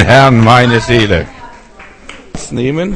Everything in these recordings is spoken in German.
den Herrn, meine Seele. Nehmen.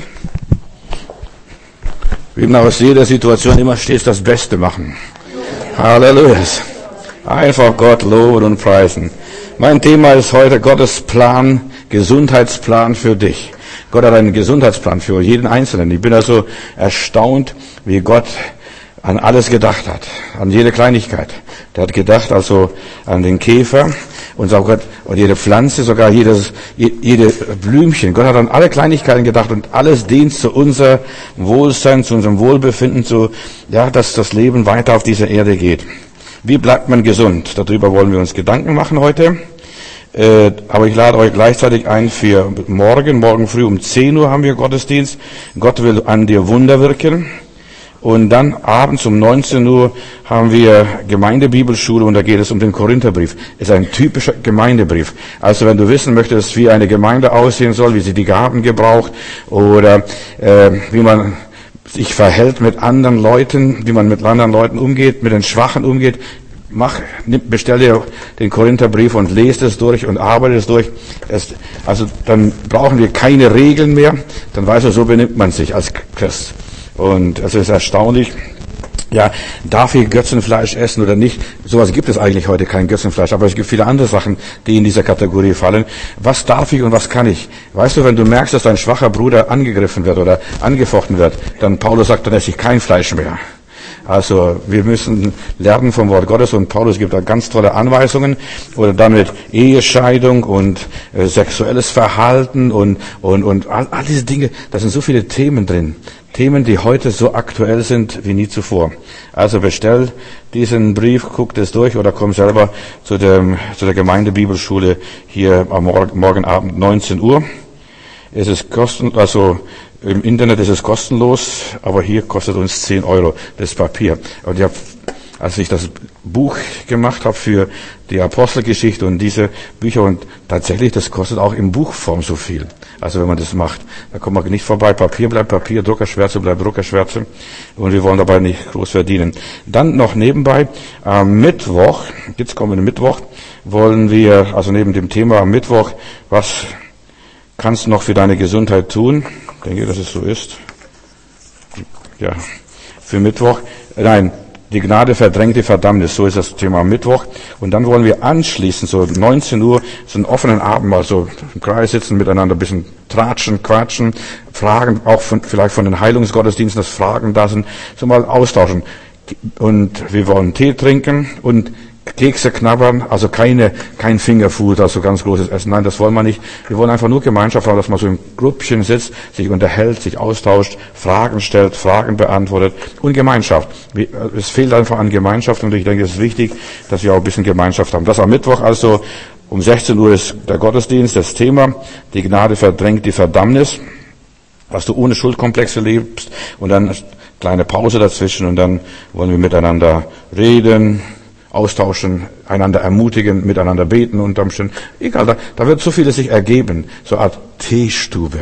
Wir müssen aus jeder Situation immer stets das Beste machen. Halleluja. Einfach Gott loben und preisen. Mein Thema ist heute Gottes Plan, Gesundheitsplan für dich. Gott hat einen Gesundheitsplan für jeden Einzelnen. Ich bin also erstaunt, wie Gott an alles gedacht hat, an jede Kleinigkeit. Der hat gedacht also an den Käfer und jede Pflanze, sogar jede Blümchen. Gott hat an alle Kleinigkeiten gedacht und alles dient zu unserem Wohlsein, zu unserem Wohlbefinden, dass das Leben weiter auf dieser Erde geht. Wie bleibt man gesund? Darüber wollen wir uns Gedanken machen heute. Aber ich lade euch gleichzeitig ein für morgen früh um 10 Uhr haben wir Gottesdienst. Gott will an dir Wunder wirken. Und dann abends um 19 Uhr haben wir Gemeindebibelschule und da geht es um den Korintherbrief. Ist ein typischer Gemeindebrief. Also wenn du wissen möchtest, wie eine Gemeinde aussehen soll, wie sie die Gaben gebraucht oder wie man sich verhält mit anderen Leuten, wie man mit anderen Leuten umgeht, mit den Schwachen umgeht, bestell dir den Korintherbrief und lest es durch und arbeite es durch. Also dann brauchen wir keine Regeln mehr, dann weißt du, so benimmt man sich als Christ. Und es ist erstaunlich, darf ich Götzenfleisch essen oder nicht? Sowas gibt es eigentlich heute, kein Götzenfleisch, aber es gibt viele andere Sachen, die in dieser Kategorie fallen. Was darf ich und was kann ich? Weißt du, wenn du merkst, dass dein schwacher Bruder angegriffen wird oder angefochten wird, dann Paulus sagt, dann esse ich kein Fleisch mehr. Also wir müssen lernen vom Wort Gottes und Paulus gibt da ganz tolle Anweisungen oder dann mit Ehescheidung und sexuelles Verhalten und all diese Dinge, da sind so viele Themen drin. Themen, die heute so aktuell sind wie nie zuvor. Also bestell diesen Brief, guck das durch oder komm selber zu der Gemeindebibelschule hier am Morgen Abend 19 Uhr. Es ist kostenlos, im Internet ist es kostenlos, aber hier kostet uns 10 Euro das Papier. Und als ich das Buch gemacht habe für die Apostelgeschichte und diese Bücher und tatsächlich, das kostet auch in Buchform so viel. Also wenn man das macht, da kommt man nicht vorbei. Papier bleibt Papier, Druckerschwärze bleibt Druckerschwärze und wir wollen dabei nicht groß verdienen. Dann noch nebenbei, am Mittwoch, jetzt kommenden Mittwoch, wollen wir, also neben dem Thema am Mittwoch, was kannst du noch für deine Gesundheit tun? Ich denke, dass es so ist. Ja, für Mittwoch, die Gnade verdrängt die Verdammnis, so ist das Thema am Mittwoch. Und dann wollen wir anschließend, so 19 Uhr, so einen offenen Abend, mal so im Kreis sitzen, miteinander ein bisschen tratschen, quatschen, Fragen, auch vielleicht von den Heilungsgottesdiensten, dass Fragen da sind, so mal austauschen. Und wir wollen Tee trinken und Kekse knabbern, also kein Fingerfood, also ganz großes Essen. Nein, das wollen wir nicht. Wir wollen einfach nur Gemeinschaft haben, dass man so im Grüppchen sitzt, sich unterhält, sich austauscht, Fragen stellt, Fragen beantwortet und Gemeinschaft. Es fehlt einfach an Gemeinschaft und ich denke, es ist wichtig, dass wir auch ein bisschen Gemeinschaft haben. Das am Mittwoch also um 16 Uhr ist der Gottesdienst, das Thema. Die Gnade verdrängt die Verdammnis, dass du ohne Schuldkomplexe lebst und dann eine kleine Pause dazwischen und dann wollen wir miteinander reden, austauschen, einander ermutigen, miteinander beten und egal, da wird so vieles sich ergeben, so eine Art Teestube,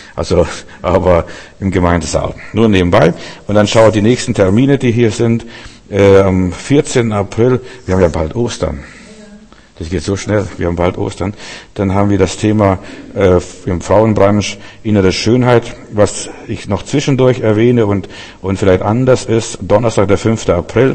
aber im Gemeindesaal, nur nebenbei. Und dann schaut die nächsten Termine, die hier sind, am 14. April, wir haben ja bald Ostern. Das geht so schnell, wir haben bald Ostern. Dann haben wir das Thema im Frauenbranche innere Schönheit, was ich noch zwischendurch erwähne und vielleicht anders ist. Donnerstag, der 5. April,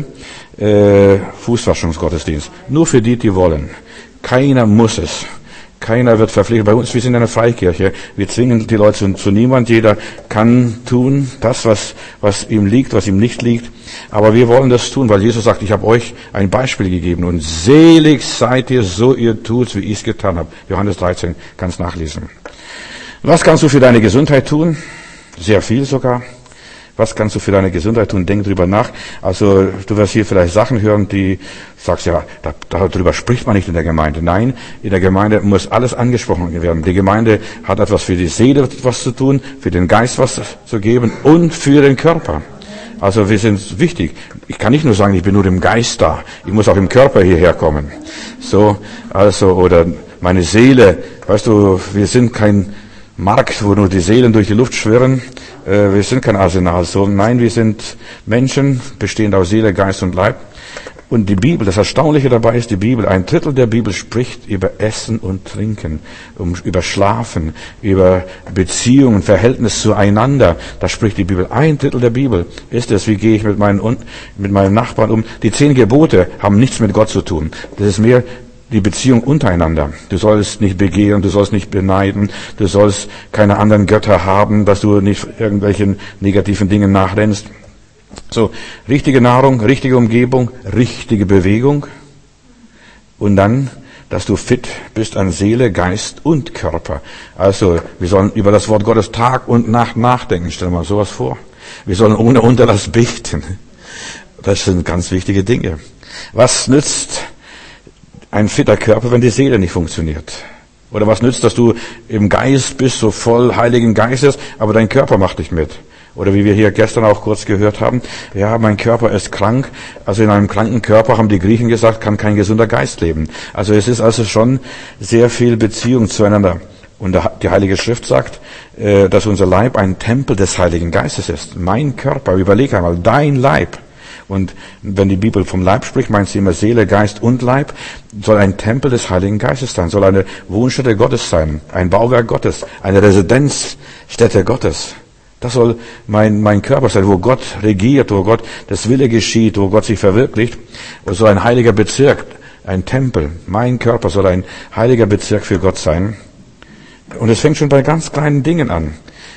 Fußwaschungsgottesdienst. Nur für die wollen. Keiner muss es. Keiner wird verpflichtet. Bei uns, wir sind eine Freikirche. Wir zwingen die Leute zu niemand. Jeder kann tun, das, was ihm liegt, was ihm nicht liegt. Aber wir wollen das tun, weil Jesus sagt, ich habe euch ein Beispiel gegeben und selig seid ihr, so ihr tut, wie ich es getan habe. Johannes 13, kannst nachlesen. Was kannst du für deine Gesundheit tun? Sehr viel sogar. Was kannst du für deine Gesundheit tun? Denk drüber nach. Also du wirst hier vielleicht Sachen hören, die sagst, darüber spricht man nicht in der Gemeinde. Nein, in der Gemeinde muss alles angesprochen werden. Die Gemeinde hat etwas für die Seele was zu tun, für den Geist was zu geben und für den Körper. Also wir sind wichtig. Ich kann nicht nur sagen, ich bin nur im Geist da. Ich muss auch im Körper hierher kommen. Oder meine Seele. Weißt du, wir sind kein Markt, wo nur die Seelen durch die Luft schwirren. Wir sind kein Arsenal. Nein, wir sind Menschen, bestehend aus Seele, Geist und Leib. Und die Bibel, das Erstaunliche dabei ist, die Bibel, 1/3 der Bibel spricht über Essen und Trinken, über Schlafen, über Beziehungen, Verhältnis zueinander. Da spricht die Bibel. 1/3 der Bibel ist es, wie gehe ich mit meinen Nachbarn um. Die 10 Gebote haben nichts mit Gott zu tun. Das ist mehr die Beziehung untereinander. Du sollst nicht begehren, du sollst nicht beneiden, du sollst keine anderen Götter haben, dass du nicht irgendwelchen negativen Dingen nachrennst. So, richtige Nahrung, richtige Umgebung, richtige Bewegung. Und dann, dass du fit bist an Seele, Geist und Körper. Also, wir sollen über das Wort Gottes Tag und Nacht nachdenken. Stell dir mal sowas vor. Wir sollen ohne Unterlass beten. Das sind ganz wichtige Dinge. Was nützt ein fitter Körper, wenn die Seele nicht funktioniert? Oder was nützt, dass du im Geist bist, so voll Heiligen Geistes, aber dein Körper macht nicht mit? Oder wie wir hier gestern auch kurz gehört haben, ja, mein Körper ist krank. Also in einem kranken Körper, haben die Griechen gesagt, kann kein gesunder Geist leben. Also es ist also schon sehr viel Beziehung zueinander. Und die Heilige Schrift sagt, dass unser Leib ein Tempel des Heiligen Geistes ist. Mein Körper, überleg einmal, dein Leib. Und wenn die Bibel vom Leib spricht, meint sie immer Seele, Geist und Leib, soll ein Tempel des Heiligen Geistes sein, soll eine Wohnstätte Gottes sein, ein Bauwerk Gottes, eine Residenzstätte Gottes. Das soll mein Körper sein, wo Gott regiert, wo Gott das Wille geschieht, wo Gott sich verwirklicht. Und so ein heiliger Bezirk, ein Tempel. Mein Körper soll ein heiliger Bezirk für Gott sein. Und es fängt schon bei ganz kleinen Dingen an.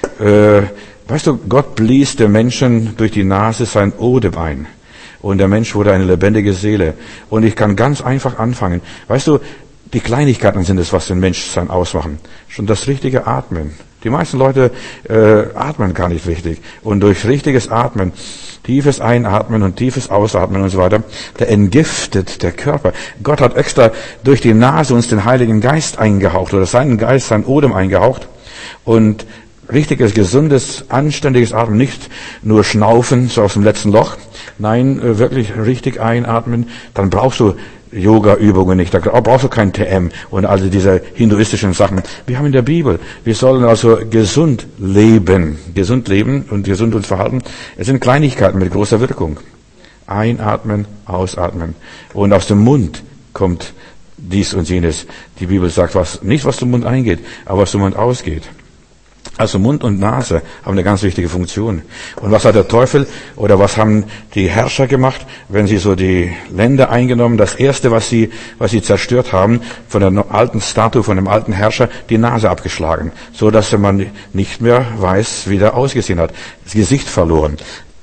Weißt du, Gott blies dem Menschen durch die Nase sein Odem ein. Und der Mensch wurde eine lebendige Seele. Und ich kann ganz einfach anfangen. Weißt du, die Kleinigkeiten sind es, was den Menschsein ausmachen. Schon das richtige Atmen. Die meisten Leute atmen gar nicht richtig. Und durch richtiges Atmen, tiefes Einatmen und tiefes Ausatmen und so weiter, da entgiftet der Körper. Gott hat extra durch die Nase uns den Heiligen Geist eingehaucht oder seinen Geist, sein Odem eingehaucht. Und richtiges, gesundes, anständiges Atmen, nicht nur schnaufen, so aus dem letzten Loch. Nein, wirklich richtig einatmen. Dann brauchst du Yoga-Übungen nicht, da brauchst du kein TM und also diese hinduistischen Sachen. Wir haben in der Bibel, wir sollen also gesund leben und gesund uns verhalten. Es sind Kleinigkeiten mit großer Wirkung. Einatmen, ausatmen. Und aus dem Mund kommt dies und jenes. Die Bibel sagt nicht was zum Mund eingeht, aber was zum Mund ausgeht. Also Mund und Nase haben eine ganz wichtige Funktion. Und was hat der Teufel oder was haben die Herrscher gemacht, wenn sie so die Länder eingenommen? Das Erste, was sie zerstört haben, von der alten Statue, von dem alten Herrscher, die Nase abgeschlagen. So dass man nicht mehr weiß, wie der ausgesehen hat. Das Gesicht verloren.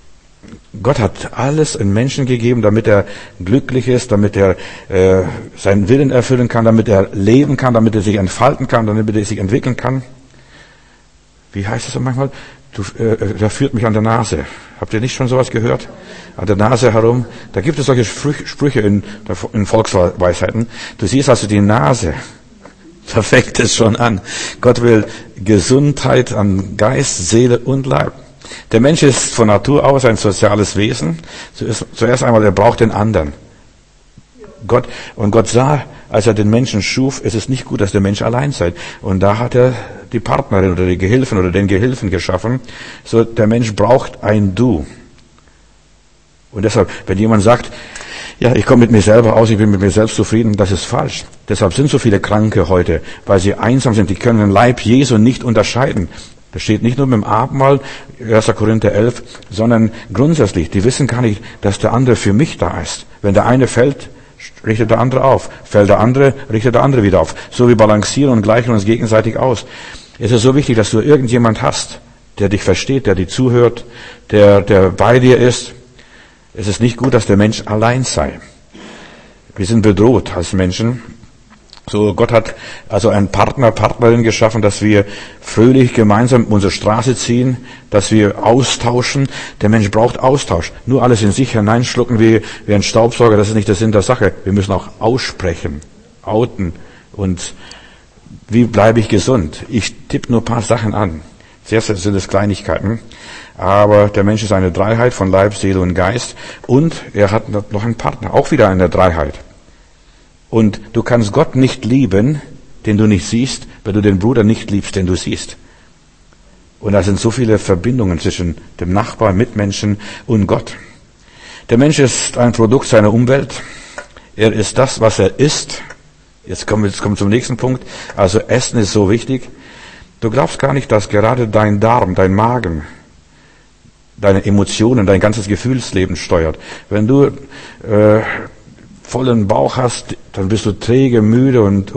Gott hat alles in Menschen gegeben, damit er glücklich ist, damit er seinen Willen erfüllen kann, damit er leben kann, damit er sich entfalten kann, damit er sich entwickeln kann. Wie heißt es manchmal? Der führt mich an der Nase. Habt ihr nicht schon sowas gehört? An der Nase herum. Da gibt es solche Sprüche in Volksweisheiten. Du siehst also die Nase. Da fängt es schon an. Gott will Gesundheit an Geist, Seele und Leib. Der Mensch ist von Natur aus ein soziales Wesen. Zuerst einmal, er braucht den anderen. Gott sah, als er den Menschen schuf, es ist nicht gut, dass der Mensch allein sei. Und da hat er die Partnerin oder die Gehilfen oder den Gehilfen geschaffen. So, der Mensch braucht ein Du. Und deshalb, wenn jemand sagt, ja, ich komme mit mir selber aus, ich bin mit mir selbst zufrieden, das ist falsch. Deshalb sind so viele Kranke heute, weil sie einsam sind. Die können den Leib Jesu nicht unterscheiden. Das steht nicht nur mit dem Abendmahl, 1. Korinther 11, sondern grundsätzlich. Die wissen gar nicht, dass der andere für mich da ist. Wenn der eine fällt, richtet der andere auf. Fällt der andere, richtet der andere wieder auf. So wie balancieren und gleichen uns gegenseitig aus. Es ist so wichtig, dass du irgendjemand hast, der dich versteht, der dir zuhört, der bei dir ist. Es ist nicht gut, dass der Mensch allein sei. Wir sind bedroht als Menschen. So, Gott hat also einen Partnerin geschaffen, dass wir fröhlich gemeinsam unsere Straße ziehen, dass wir austauschen. Der Mensch braucht Austausch. Nur alles in sich hineinschlucken wie ein Staubsauger, das ist nicht der Sinn der Sache. Wir müssen auch aussprechen, outen. Und wie bleibe ich gesund? Ich tippe nur ein paar Sachen an. Zuerst sind es Kleinigkeiten. Aber der Mensch ist eine Dreiheit von Leib, Seele und Geist. Und er hat noch einen Partner, auch wieder eine Dreiheit. Und du kannst Gott nicht lieben, den du nicht siehst, wenn du den Bruder nicht liebst, den du siehst. Und da sind so viele Verbindungen zwischen dem Nachbarn, Mitmenschen und Gott. Der Mensch ist ein Produkt seiner Umwelt. Er ist das, was er isst. Jetzt kommen wir zum nächsten Punkt. Also Essen ist so wichtig. Du glaubst gar nicht, dass gerade dein Darm, dein Magen, deine Emotionen, dein ganzes Gefühlsleben steuert. Wenn du vollen Bauch hast, dann bist du träge, müde und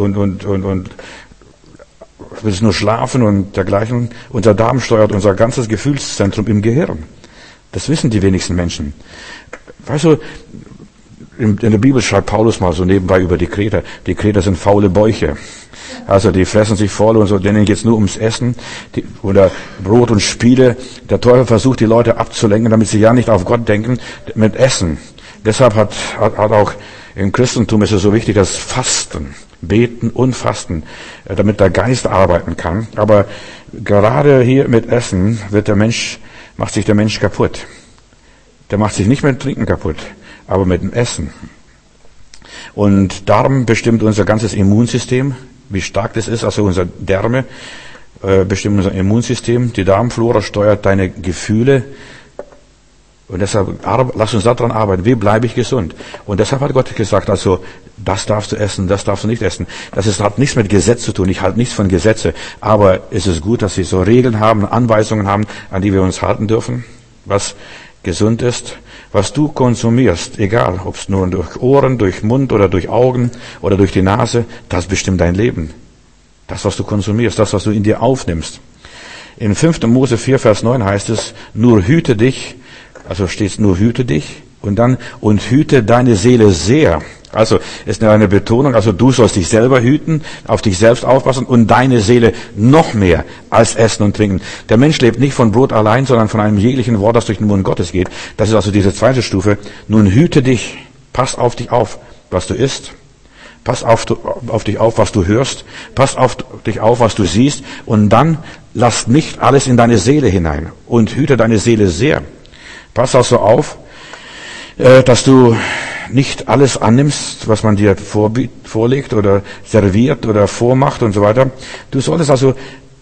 willst nur schlafen und dergleichen. Unser Darm steuert unser ganzes Gefühlszentrum im Gehirn. Das wissen die wenigsten Menschen. Weißt du, in der Bibel schreibt Paulus mal so nebenbei über die Kreter. Die Kreter sind faule Bäuche. Also die fressen sich voll und so, denen geht's nur ums Essen oder Brot und Spiele. Der Teufel versucht, die Leute abzulenken, damit sie ja nicht auf Gott denken, mit Essen. Deshalb hat auch im Christentum ist es so wichtig, dass Fasten, Beten und Fasten, damit der Geist arbeiten kann. Aber gerade hier mit Essen macht sich der Mensch kaputt. Der macht sich nicht mit Trinken kaputt, aber mit dem Essen. Und Darm bestimmt unser ganzes Immunsystem, wie stark das ist. Also unsere Därme bestimmen unser Immunsystem. Die Darmflora steuert deine Gefühle. Und deshalb, lass uns daran arbeiten. Wie bleibe ich gesund? Und deshalb hat Gott gesagt, also, das darfst du essen, das darfst du nicht essen. Hat nichts mit Gesetz zu tun. Ich halte nichts von Gesetze. Aber es ist gut, dass sie so Regeln haben, Anweisungen haben, an die wir uns halten dürfen, was gesund ist. Was du konsumierst, egal, ob es nur durch Ohren, durch Mund oder durch Augen oder durch die Nase, das bestimmt dein Leben. Das, was du konsumierst, das, was du in dir aufnimmst. In 5. Mose 4, Vers 9 heißt es, nur hüte dich, also steht es nur hüte dich und dann und hüte deine Seele sehr. Also ist eine Betonung, also du sollst dich selber hüten, auf dich selbst aufpassen und deine Seele noch mehr als Essen und Trinken. Der Mensch lebt nicht von Brot allein, sondern von einem jeglichen Wort, das durch den Mund Gottes geht. Das ist also diese zweite Stufe. Nun hüte dich, pass auf dich auf, was du isst. Pass auf dich auf, was du hörst. Pass auf dich auf, was du siehst. Und dann lass nicht alles in deine Seele hinein und hüte deine Seele sehr. Pass also auf, dass du nicht alles annimmst, was man dir vorlegt oder serviert oder vormacht und so weiter. Du solltest also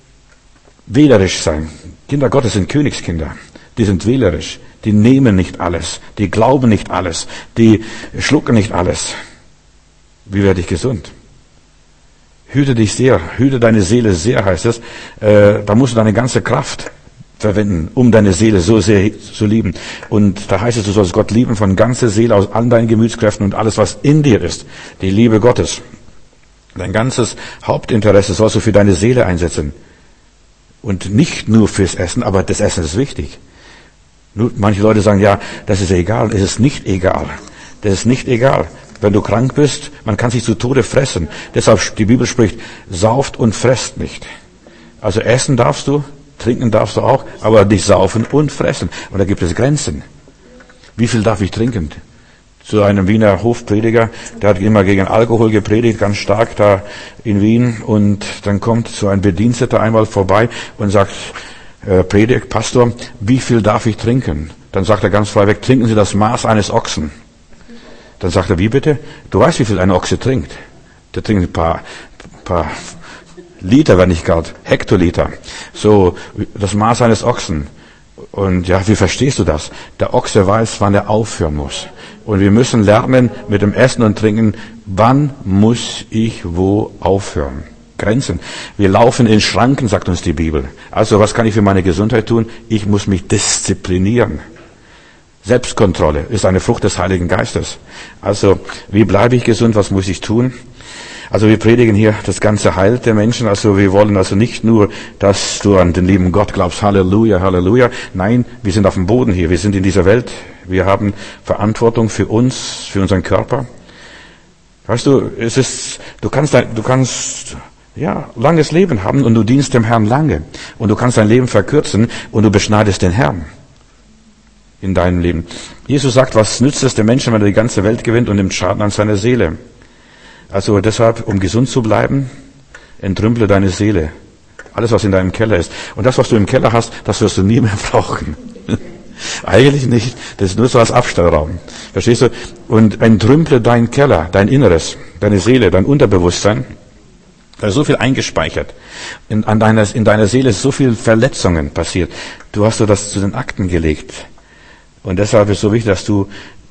wählerisch sein. Kinder Gottes sind Königskinder. Die sind wählerisch. Die nehmen nicht alles. Die glauben nicht alles. Die schlucken nicht alles. Wie werde ich gesund? Hüte dich sehr. Hüte deine Seele sehr, heißt es. Da musst du deine ganze Kraft verwenden, um deine Seele so sehr zu lieben. Und da heißt es, du sollst Gott lieben von ganzer Seele, aus allen deinen Gemütskräften und alles, was in dir ist. Die Liebe Gottes. Dein ganzes Hauptinteresse sollst du für deine Seele einsetzen. Und nicht nur fürs Essen, aber das Essen ist wichtig. Nur manche Leute sagen, ja, das ist egal. Es ist nicht egal. Das ist nicht egal. Wenn du krank bist, man kann sich zu Tode fressen. Deshalb, die Bibel spricht, sauft und fresst nicht. Also essen darfst du, trinken darfst du auch, aber nicht saufen und fressen. Und da gibt es Grenzen. Wie viel darf ich trinken? Zu einem Wiener Hofprediger, der hat immer gegen Alkohol gepredigt, ganz stark da in Wien. Und dann kommt so ein Bediensteter einmal vorbei und sagt, Pastor, wie viel darf ich trinken? Dann sagt er ganz frei weg, trinken Sie das Maß eines Ochsen. Dann sagt er, wie bitte? Du weißt, wie viel ein Ochse trinkt. Der trinkt ein paar Liter, wenn nicht gerade Hektoliter. So, das Maß eines Ochsen. Und ja, wie verstehst du das? Der Ochse weiß, wann er aufhören muss. Und wir müssen lernen mit dem Essen und Trinken, wann muss ich wo aufhören? Grenzen. Wir laufen in Schranken, sagt uns die Bibel. Also, was kann ich für meine Gesundheit tun? Ich muss mich disziplinieren. Selbstkontrolle ist eine Frucht des Heiligen Geistes. Also, wie bleibe ich gesund? Was muss ich tun? Also, wir predigen hier das ganze Heil der Menschen. Also, wir wollen also nicht nur, dass du an den lieben Gott glaubst. Halleluja, Halleluja. Nein, wir sind auf dem Boden hier. Wir sind in dieser Welt. Wir haben Verantwortung für uns, für unseren Körper. Weißt du, du kannst langes Leben haben und du dienst dem Herrn lange. Und du kannst dein Leben verkürzen und du beschneidest den Herrn in deinem Leben. Jesus sagt, was nützt es dem Menschen, wenn er die ganze Welt gewinnt und nimmt Schaden an seiner Seele? Also deshalb, um gesund zu bleiben, entrümple deine Seele. Alles, was in deinem Keller ist. Und das, was du im Keller hast, das wirst du nie mehr brauchen. Eigentlich nicht. Das ist nur so als Abstellraum. Verstehst du? Und entrümple deinen Keller, dein Inneres, deine Seele, dein Unterbewusstsein. Da ist so viel eingespeichert. In deiner Seele ist so viel Verletzungen passiert. Du hast das zu den Akten gelegt. Und deshalb ist es so wichtig, dass du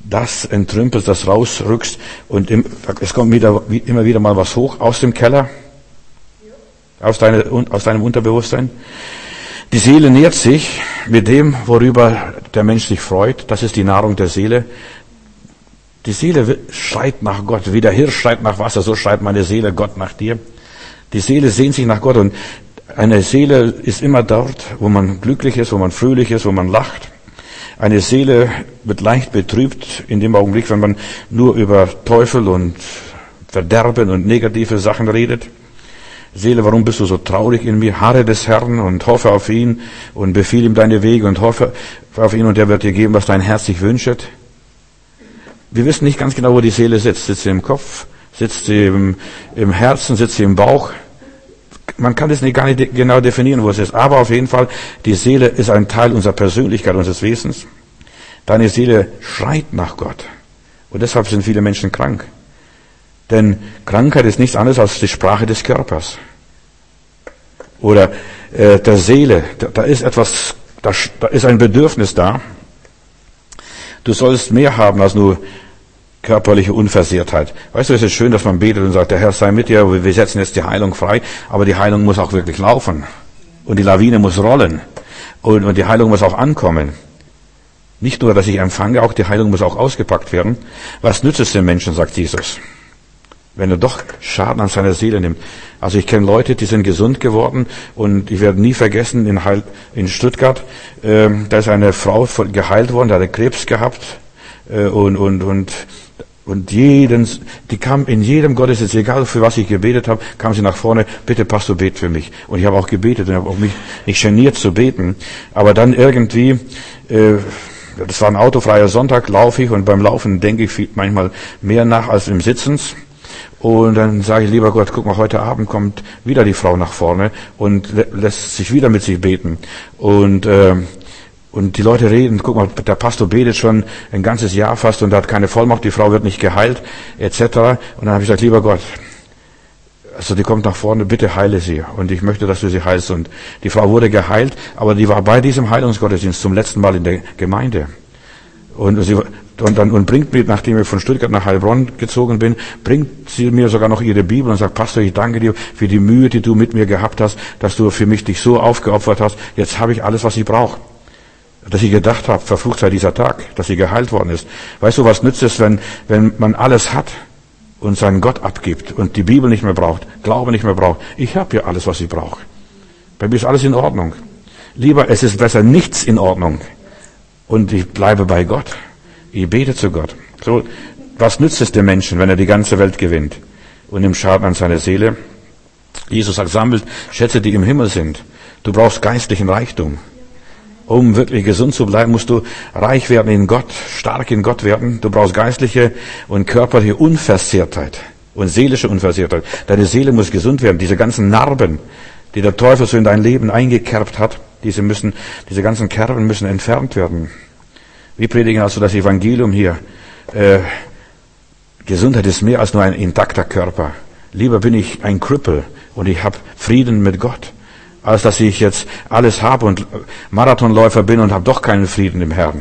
das entrümpelst, das rausrückst und es kommt immer wieder mal was hoch aus dem Keller, aus deinem Unterbewusstsein. Die Seele nährt sich mit dem, worüber der Mensch sich freut. Das ist die Nahrung der Seele. Die Seele schreit nach Gott, wie der Hirsch schreit nach Wasser, so schreit meine Seele Gott nach dir. Die Seele sehnt sich nach Gott und eine Seele ist immer dort, wo man glücklich ist, wo man fröhlich ist, wo man lacht. Eine Seele wird leicht betrübt in dem Augenblick, wenn man nur über Teufel und Verderben und negative Sachen redet. Seele, warum bist du so traurig in mir? Harre des Herrn und hoffe auf ihn und befiehl ihm deine Wege und hoffe auf ihn und er wird dir geben, was dein Herz sich wünscht. Wir wissen nicht ganz genau, wo die Seele sitzt. Sitzt sie im Kopf? Sitzt sie im Herzen? Sitzt sie im Bauch? Man kann es gar nicht genau definieren, wo es ist. Aber auf jeden Fall, die Seele ist ein Teil unserer Persönlichkeit, unseres Wesens. Deine Seele schreit nach Gott. Und deshalb sind viele Menschen krank. Denn Krankheit ist nichts anderes als die Sprache des Körpers. Oder der Seele. Da ist etwas, da ist ein Bedürfnis da. Du sollst mehr haben als nur körperliche Unversehrtheit. Weißt du, es ist schön, dass man betet und sagt, der Herr sei mit dir, wir setzen jetzt die Heilung frei, aber die Heilung muss auch wirklich laufen. Und die Lawine muss rollen. Und die Heilung muss auch ankommen. Nicht nur, dass ich empfange, auch die Heilung muss auch ausgepackt werden. Was nützt es dem Menschen, sagt Jesus, wenn er doch Schaden an seiner Seele nimmt? Also ich kenne Leute, die sind gesund geworden und ich werde nie vergessen, in Stuttgart, da ist eine Frau geheilt worden, die hatte Krebs gehabt und die kam in jedem Gottesdienst, egal für was ich gebetet habe, kam sie nach vorne, bitte Pastor, bet für mich. Und ich habe auch gebetet und habe auch mich nicht geniert zu beten. Aber dann irgendwie, das war ein autofreier Sonntag, laufe ich und beim Laufen denke ich manchmal mehr nach als im Sitzens. Und dann sage ich, lieber Gott, guck mal, heute Abend kommt wieder die Frau nach vorne und lässt sich wieder mit sich beten. Und die Leute reden, guck mal, der Pastor betet schon ein ganzes Jahr fast und hat keine Vollmacht, die Frau wird nicht geheilt, etc. Und dann habe ich gesagt, lieber Gott, also die kommt nach vorne, bitte heile sie. Und ich möchte, dass du sie heilst. Und die Frau wurde geheilt, aber die war bei diesem Heilungsgottesdienst zum letzten Mal in der Gemeinde. Und bringt mir, nachdem ich von Stuttgart nach Heilbronn gezogen bin, bringt sie mir sogar noch ihre Bibel und sagt, Pastor, ich danke dir für die Mühe, die du mit mir gehabt hast, dass du für mich dich so aufgeopfert hast. Jetzt habe ich alles, was ich brauche. Dass ich gedacht habe, verflucht sei dieser Tag, dass sie geheilt worden ist. Weißt du, was nützt es, wenn man alles hat und seinen Gott abgibt und die Bibel nicht mehr braucht, Glaube nicht mehr braucht? Ich habe ja alles, was ich brauche. Bei mir ist alles in Ordnung. Lieber, es ist besser nichts in Ordnung. Und ich bleibe bei Gott. Ich bete zu Gott. So, was nützt es dem Menschen, wenn er die ganze Welt gewinnt und nimmt Schaden an seiner Seele? Jesus sagt, sammelt Schätze, die im Himmel sind. Du brauchst geistlichen Reichtum. Um wirklich gesund zu bleiben, musst du reich werden in Gott, stark in Gott werden. Du brauchst geistliche und körperliche Unversehrtheit und seelische Unversehrtheit. Deine Seele muss gesund werden. Diese ganzen Narben, die der Teufel so in dein Leben eingekerbt hat, diese ganzen Kerben müssen entfernt werden. Wir predigen also das Evangelium hier. Gesundheit ist mehr als nur ein intakter Körper. Lieber bin ich ein Krüppel und ich habe Frieden mit Gott, als dass ich jetzt alles habe und Marathonläufer bin und habe doch keinen Frieden im Herrn.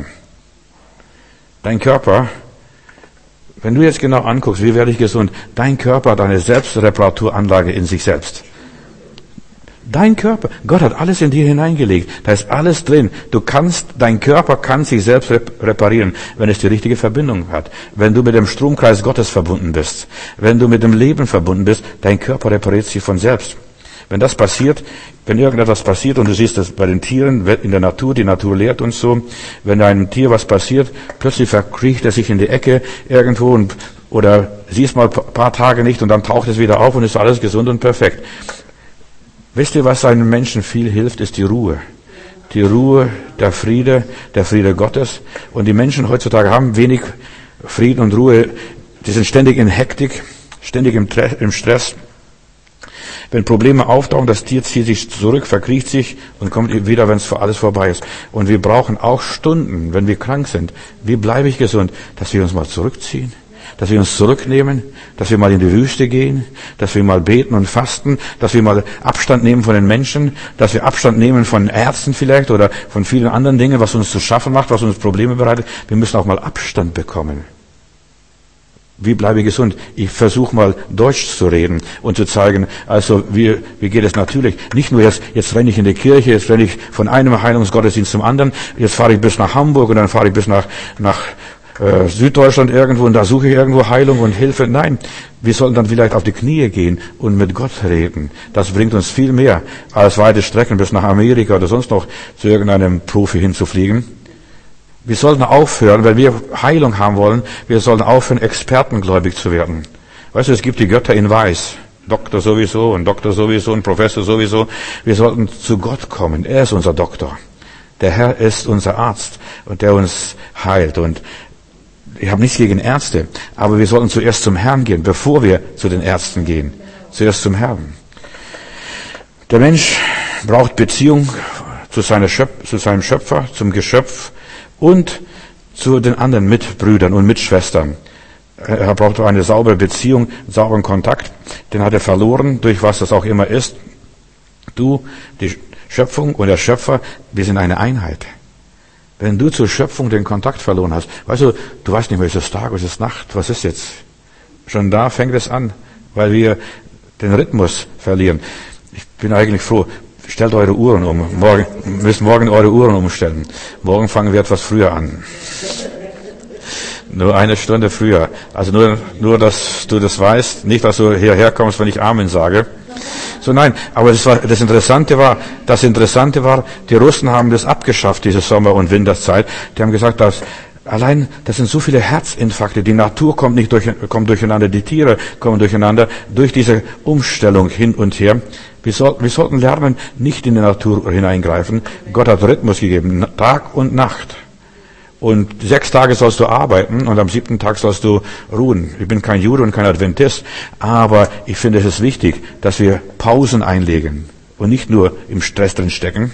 Dein Körper, wenn du jetzt genau anguckst, wie werde ich gesund? Dein Körper hat eine Selbstreparaturanlage in sich selbst. Dein Körper, Gott hat alles in dir hineingelegt. Da ist alles drin. Dein Körper kann sich selbst reparieren, wenn es die richtige Verbindung hat. Wenn du mit dem Stromkreis Gottes verbunden bist. Wenn du mit dem Leben verbunden bist, dein Körper repariert sich von selbst. Wenn das passiert, wenn irgendetwas passiert, und du siehst das bei den Tieren in der Natur, die Natur lehrt uns so, wenn einem Tier was passiert, plötzlich verkriecht er sich in die Ecke irgendwo oder siehst mal ein paar Tage nicht und dann taucht es wieder auf und ist alles gesund und perfekt. Wisst ihr, was einem Menschen viel hilft, ist die Ruhe. Die Ruhe, der Friede Gottes. Und die Menschen heutzutage haben wenig Frieden und Ruhe. Die sind ständig in Hektik, ständig im Stress. Wenn Probleme auftauchen, das Tier zieht sich zurück, verkriecht sich und kommt wieder, wenn es alles vorbei ist. Und wir brauchen auch Stunden, wenn wir krank sind. Wie bleibe ich gesund? Dass wir uns mal zurückziehen, dass wir uns zurücknehmen, dass wir mal in die Wüste gehen, dass wir mal beten und fasten, dass wir mal Abstand nehmen von den Menschen, dass wir Abstand nehmen von Ärzten vielleicht oder von vielen anderen Dingen, was uns zu schaffen macht, was uns Probleme bereitet. Wir müssen auch mal Abstand bekommen. Wie bleibe ich gesund? Ich versuche mal Deutsch zu reden und zu zeigen, also wie geht es natürlich. Nicht nur jetzt renne ich in die Kirche, jetzt renne ich von einem Heilungsgottesdienst zum anderen, jetzt fahre ich bis nach Hamburg und dann fahre ich bis nach Süddeutschland irgendwo und da suche ich irgendwo Heilung und Hilfe. Nein, wir sollten dann vielleicht auf die Knie gehen und mit Gott reden. Das bringt uns viel mehr, als weite Strecken bis nach Amerika oder sonst noch zu irgendeinem Profi hinzufliegen. Wir sollten aufhören, wenn wir Heilung haben wollen, wir sollten aufhören, expertengläubig zu werden. Weißt du, es gibt die Götter in Weiß. Doktor sowieso und Doktor sowieso und Professor sowieso. Wir sollten zu Gott kommen. Er ist unser Doktor. Der Herr ist unser Arzt und der uns heilt. Und ich habe nichts gegen Ärzte, aber wir sollten zuerst zum Herrn gehen, bevor wir zu den Ärzten gehen. Zuerst zum Herrn. Der Mensch braucht Beziehung zu seinem Schöpfer, zum Geschöpf, und zu den anderen Mitbrüdern und Mitschwestern. Er braucht eine saubere Beziehung, einen sauberen Kontakt. Den hat er verloren, durch was das auch immer ist. Du, die Schöpfung und der Schöpfer, wir sind eine Einheit. Wenn du zur Schöpfung den Kontakt verloren hast, weißt du, du weißt nicht mehr, ist es Tag, ist es Nacht, was ist jetzt? Schon da fängt es an, weil wir den Rhythmus verlieren. Ich bin eigentlich froh. Stellt eure Uhren um. Müsst morgen eure Uhren umstellen. Morgen fangen wir etwas früher an. Nur eine Stunde früher. Also nur, dass du das weißt. Nicht, dass du hierher kommst, wenn ich Amen sage. So, nein. Aber das Interessante war, die Russen haben das abgeschafft, diese Sommer- und Winterzeit. Die haben gesagt, das sind so viele Herzinfarkte. Die Natur kommt durcheinander. Die Tiere kommen durcheinander durch diese Umstellung hin und her. Wir sollten lernen, nicht in die Natur hineingreifen. Gott hat Rhythmus gegeben, Tag und Nacht. Und 6 Tage sollst du arbeiten und am 7. Tag sollst du ruhen. Ich bin kein Jude und kein Adventist, aber ich finde, es ist wichtig, dass wir Pausen einlegen und nicht nur im Stress drin stecken.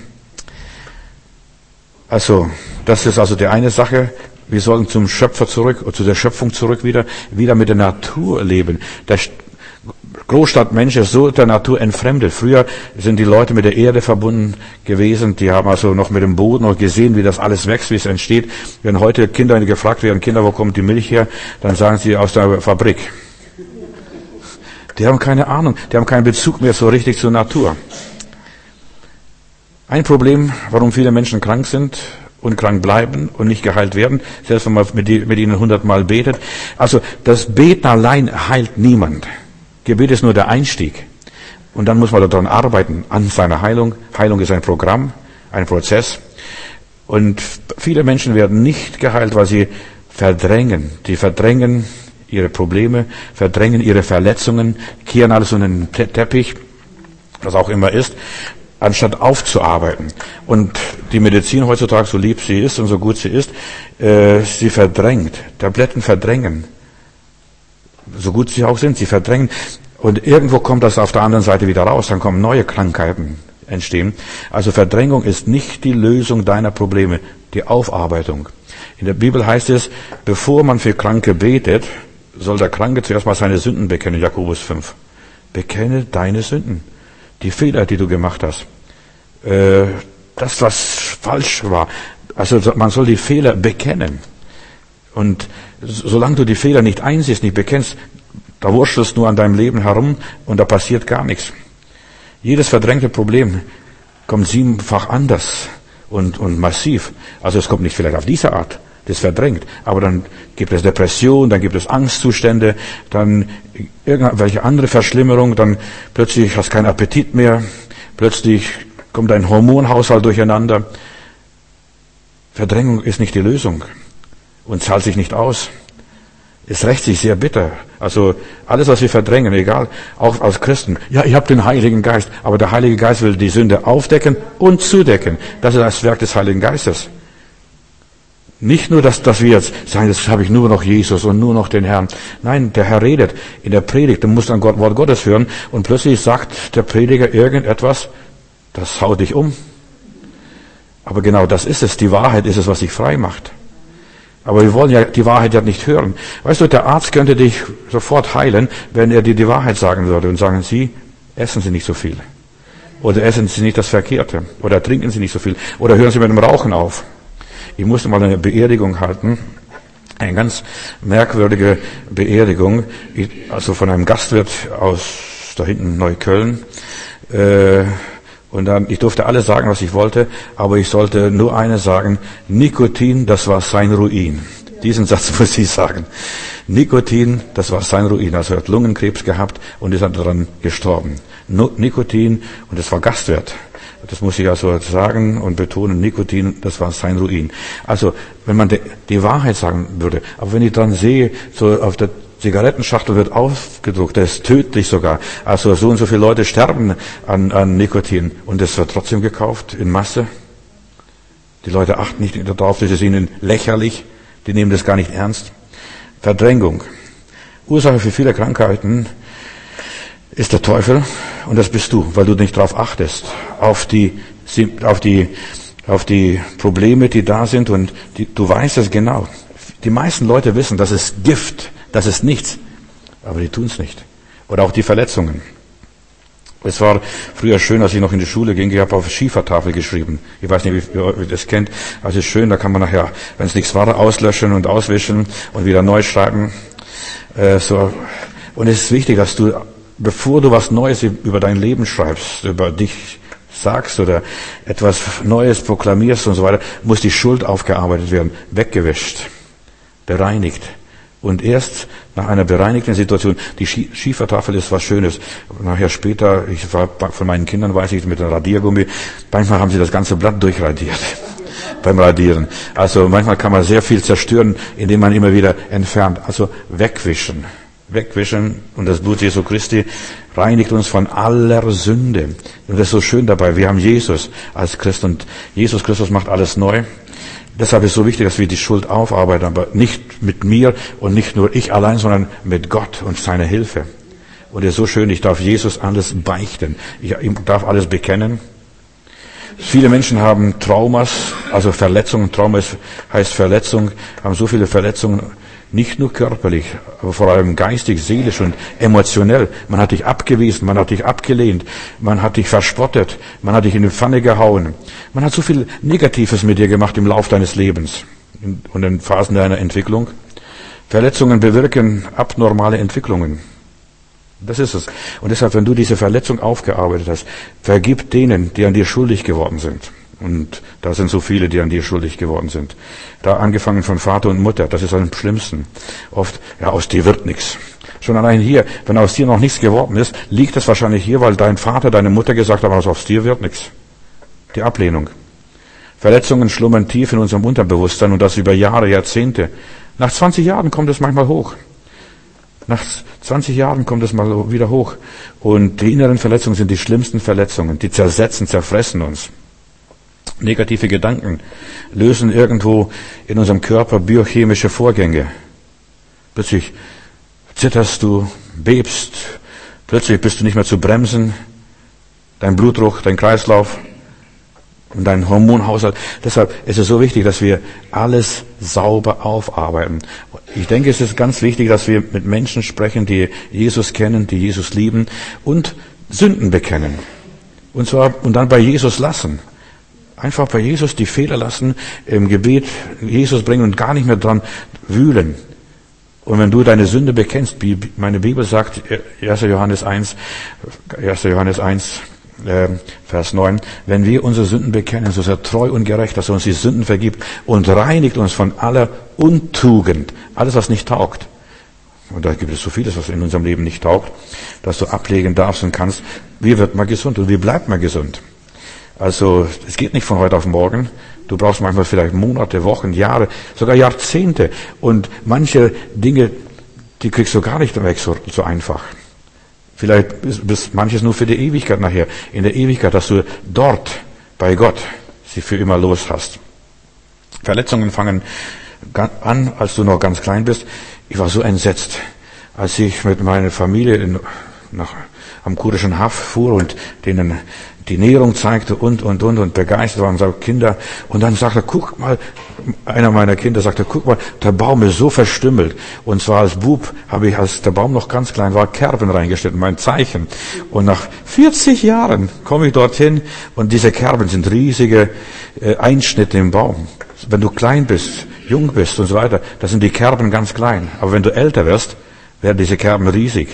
Also, das ist also die eine Sache. Wir sollten zum Schöpfer zurück, zu der Schöpfung zurück wieder mit der Natur leben. Der Großstadtmensch ist so der Natur entfremdet. Früher sind die Leute mit der Erde verbunden gewesen. Die haben also noch mit dem Boden noch gesehen, wie das alles wächst, wie es entsteht. Wenn heute Kinder gefragt werden, Kinder, wo kommt die Milch her? Dann sagen sie, aus der Fabrik. Die haben keine Ahnung. Die haben keinen Bezug mehr so richtig zur Natur. Ein Problem, warum viele Menschen krank sind und krank bleiben und nicht geheilt werden, selbst wenn man mit ihnen 100-mal betet. Also das Beten allein heilt niemand. Gebet ist nur der Einstieg. Und dann muss man daran arbeiten, an seiner Heilung. Heilung ist ein Programm, ein Prozess. Und viele Menschen werden nicht geheilt, weil sie verdrängen. Die verdrängen ihre Probleme, verdrängen ihre Verletzungen, kehren alles unter den Teppich, was auch immer ist, anstatt aufzuarbeiten. Und die Medizin heutzutage, so lieb sie ist und so gut sie ist, sie verdrängt. Tabletten verdrängen. So gut sie auch sind, sie verdrängen. Und irgendwo kommt das auf der anderen Seite wieder raus, dann kommen neue Krankheiten entstehen. Also Verdrängung ist nicht die Lösung deiner Probleme, die Aufarbeitung. In der Bibel heißt es, bevor man für Kranke betet, soll der Kranke zuerst mal seine Sünden bekennen, Jakobus 5. Bekenne deine Sünden, die Fehler, die du gemacht hast, das, was falsch war. Also man soll die Fehler bekennen. Und solange du die Fehler nicht einsiehst, nicht bekennst, da wurschtelst du an deinem Leben herum und da passiert gar nichts. Jedes verdrängte Problem kommt 7-fach anders und massiv. Also es kommt nicht vielleicht auf diese Art, das verdrängt, aber dann gibt es Depression, dann gibt es Angstzustände, dann irgendwelche andere Verschlimmerung, dann plötzlich hast du keinen Appetit mehr, plötzlich kommt dein Hormonhaushalt durcheinander. Verdrängung ist nicht die Lösung und zahlt sich nicht aus. Es rächt sich sehr bitter. Also alles, was wir verdrängen, egal, auch als Christen. Ja, ich habe den Heiligen Geist, aber der Heilige Geist will die Sünde aufdecken und zudecken. Das ist das Werk des Heiligen Geistes. Nicht nur, dass wir jetzt sagen, jetzt habe ich nur noch Jesus und nur noch den Herrn. Nein, der Herr redet in der Predigt. Du musst ein Wort Gottes hören und plötzlich sagt der Prediger irgendetwas, das haut dich um. Aber genau das ist es. Die Wahrheit ist es, was dich frei macht. Aber wir wollen ja die Wahrheit ja nicht hören. Weißt du, der Arzt könnte dich sofort heilen, wenn er dir die Wahrheit sagen würde und sagen, Sie, essen Sie nicht so viel. Oder essen Sie nicht das Verkehrte. Oder trinken Sie nicht so viel. Oder hören Sie mit dem Rauchen auf. Ich musste mal eine Beerdigung halten. Eine ganz merkwürdige Beerdigung. Also von einem Gastwirt aus da hinten Neukölln. Und dann, ich durfte alles sagen, was ich wollte, aber ich sollte nur eines sagen: Nikotin, das war sein Ruin. Diesen Satz muss ich sagen. Nikotin, das war sein Ruin. Also er hat Lungenkrebs gehabt und ist daran gestorben. Nikotin, und das war Gastwirt. Das muss ich also sagen und betonen, Nikotin, das war sein Ruin. Also, wenn man die Wahrheit sagen würde, aber wenn ich dann sehe, so auf der Zigarettenschachtel wird aufgedruckt, das ist tödlich sogar. Also so und so viele Leute sterben an Nikotin und das wird trotzdem gekauft in Masse. Die Leute achten nicht darauf, das ist ihnen lächerlich, die nehmen das gar nicht ernst. Verdrängung. Ursache für viele Krankheiten ist der Teufel und das bist du, weil du nicht darauf achtest, auf die Probleme, die da sind und du weißt es genau. Die meisten Leute wissen, das ist Gift. Das ist nichts, aber die tun es nicht. Oder auch die Verletzungen. Es war früher schön, als ich noch in die Schule ging, ich habe auf Schiefertafel geschrieben. Ich weiß nicht, wie ihr das kennt. Also es ist schön, da kann man nachher, wenn es nichts war, auslöschen und auswischen und wieder neu schreiben. Und es ist wichtig, dass du, bevor du was Neues über dein Leben schreibst, über dich sagst oder etwas Neues proklamierst und so weiter, muss die Schuld aufgearbeitet werden, weggewischt, bereinigt. Und erst nach einer bereinigten Situation, die Schiefertafel ist was Schönes. Nachher später, von meinen Kindern weiß ich, mit einem Radiergummi, manchmal haben sie das ganze Blatt durchradiert beim Radieren. Also manchmal kann man sehr viel zerstören, indem man immer wieder entfernt. Also wegwischen. Und das Blut Jesu Christi reinigt uns von aller Sünde. Und das ist so schön dabei. Wir haben Jesus als Christ und Jesus Christus macht alles neu. Deshalb ist es so wichtig, dass wir die Schuld aufarbeiten, aber nicht mit mir und nicht nur ich allein, sondern mit Gott und seiner Hilfe. Und es ist so schön, ich darf Jesus alles beichten. Ich darf alles bekennen. Viele Menschen haben Traumas, also Verletzungen. Trauma heißt Verletzung, haben so viele Verletzungen, nicht nur körperlich, aber vor allem geistig, seelisch und emotionell. Man hat dich abgewiesen, man hat dich abgelehnt, man hat dich verspottet, man hat dich in die Pfanne gehauen. Man hat so viel Negatives mit dir gemacht im Lauf deines Lebens und in Phasen deiner Entwicklung. Verletzungen bewirken abnormale Entwicklungen. Das ist es. Und deshalb, wenn du diese Verletzung aufgearbeitet hast, vergib denen, die an dir schuldig geworden sind. Und da sind so viele, die an dir schuldig geworden sind. Da angefangen von Vater und Mutter, das ist am schlimmsten. Oft, ja, aus dir wird nichts. Schon allein hier, wenn aus dir noch nichts geworden ist, liegt es wahrscheinlich hier, weil dein Vater, deine Mutter gesagt haben, aus dir wird nichts. Die Ablehnung. Verletzungen schlummern tief in unserem Unterbewusstsein und das über Jahre, Jahrzehnte. Nach 20 Jahren kommt es manchmal hoch. Nach 20 Jahren kommt es mal wieder hoch. Und die inneren Verletzungen sind die schlimmsten Verletzungen. Die zersetzen, zerfressen uns. Negative Gedanken lösen irgendwo in unserem Körper biochemische Vorgänge. Plötzlich zitterst du, bebst, plötzlich bist du nicht mehr zu bremsen. Dein Blutdruck, dein Kreislauf und dein Hormonhaushalt. Deshalb ist es so wichtig, dass wir alles sauber aufarbeiten. Ich denke, es ist ganz wichtig, dass wir mit Menschen sprechen, die Jesus kennen, die Jesus lieben und Sünden bekennen. Und dann bei Jesus lassen. Einfach bei Jesus die Fehler lassen, im Gebet Jesus bringen und gar nicht mehr dran wühlen. Und wenn du deine Sünde bekennst, wie meine Bibel sagt, 1. Johannes 1, Vers 9, wenn wir unsere Sünden bekennen, so ist er treu und gerecht, dass er uns die Sünden vergibt und reinigt uns von aller Untugend, alles was nicht taugt. Und da gibt es so vieles, was in unserem Leben nicht taugt, dass du ablegen darfst und kannst. Wie wird man gesund und wie bleibt man gesund? Also es geht nicht von heute auf morgen. Du brauchst manchmal vielleicht Monate, Wochen, Jahre, sogar Jahrzehnte. Und manche Dinge, die kriegst du gar nicht weg so einfach. Vielleicht ist manches nur für die Ewigkeit nachher. In der Ewigkeit, dass du dort bei Gott sie für immer los hast. Verletzungen fangen an, als du noch ganz klein bist. Ich war so entsetzt, als ich mit meiner Familie am Kurischen Haff fuhr und denen die Näherung zeigte und begeistert war und sagte, Kinder, und dann sagte er, guck mal, einer meiner Kinder sagte, guck mal, der Baum ist so verstümmelt. Und zwar als Bub habe ich, als der Baum noch ganz klein war, Kerben reingestellt, mein Zeichen. Und nach 40 Jahren komme ich dorthin und diese Kerben sind riesige Einschnitte im Baum. Wenn du klein bist, jung bist und so weiter, da sind die Kerben ganz klein. Aber wenn du älter wirst, werden diese Kerben riesig.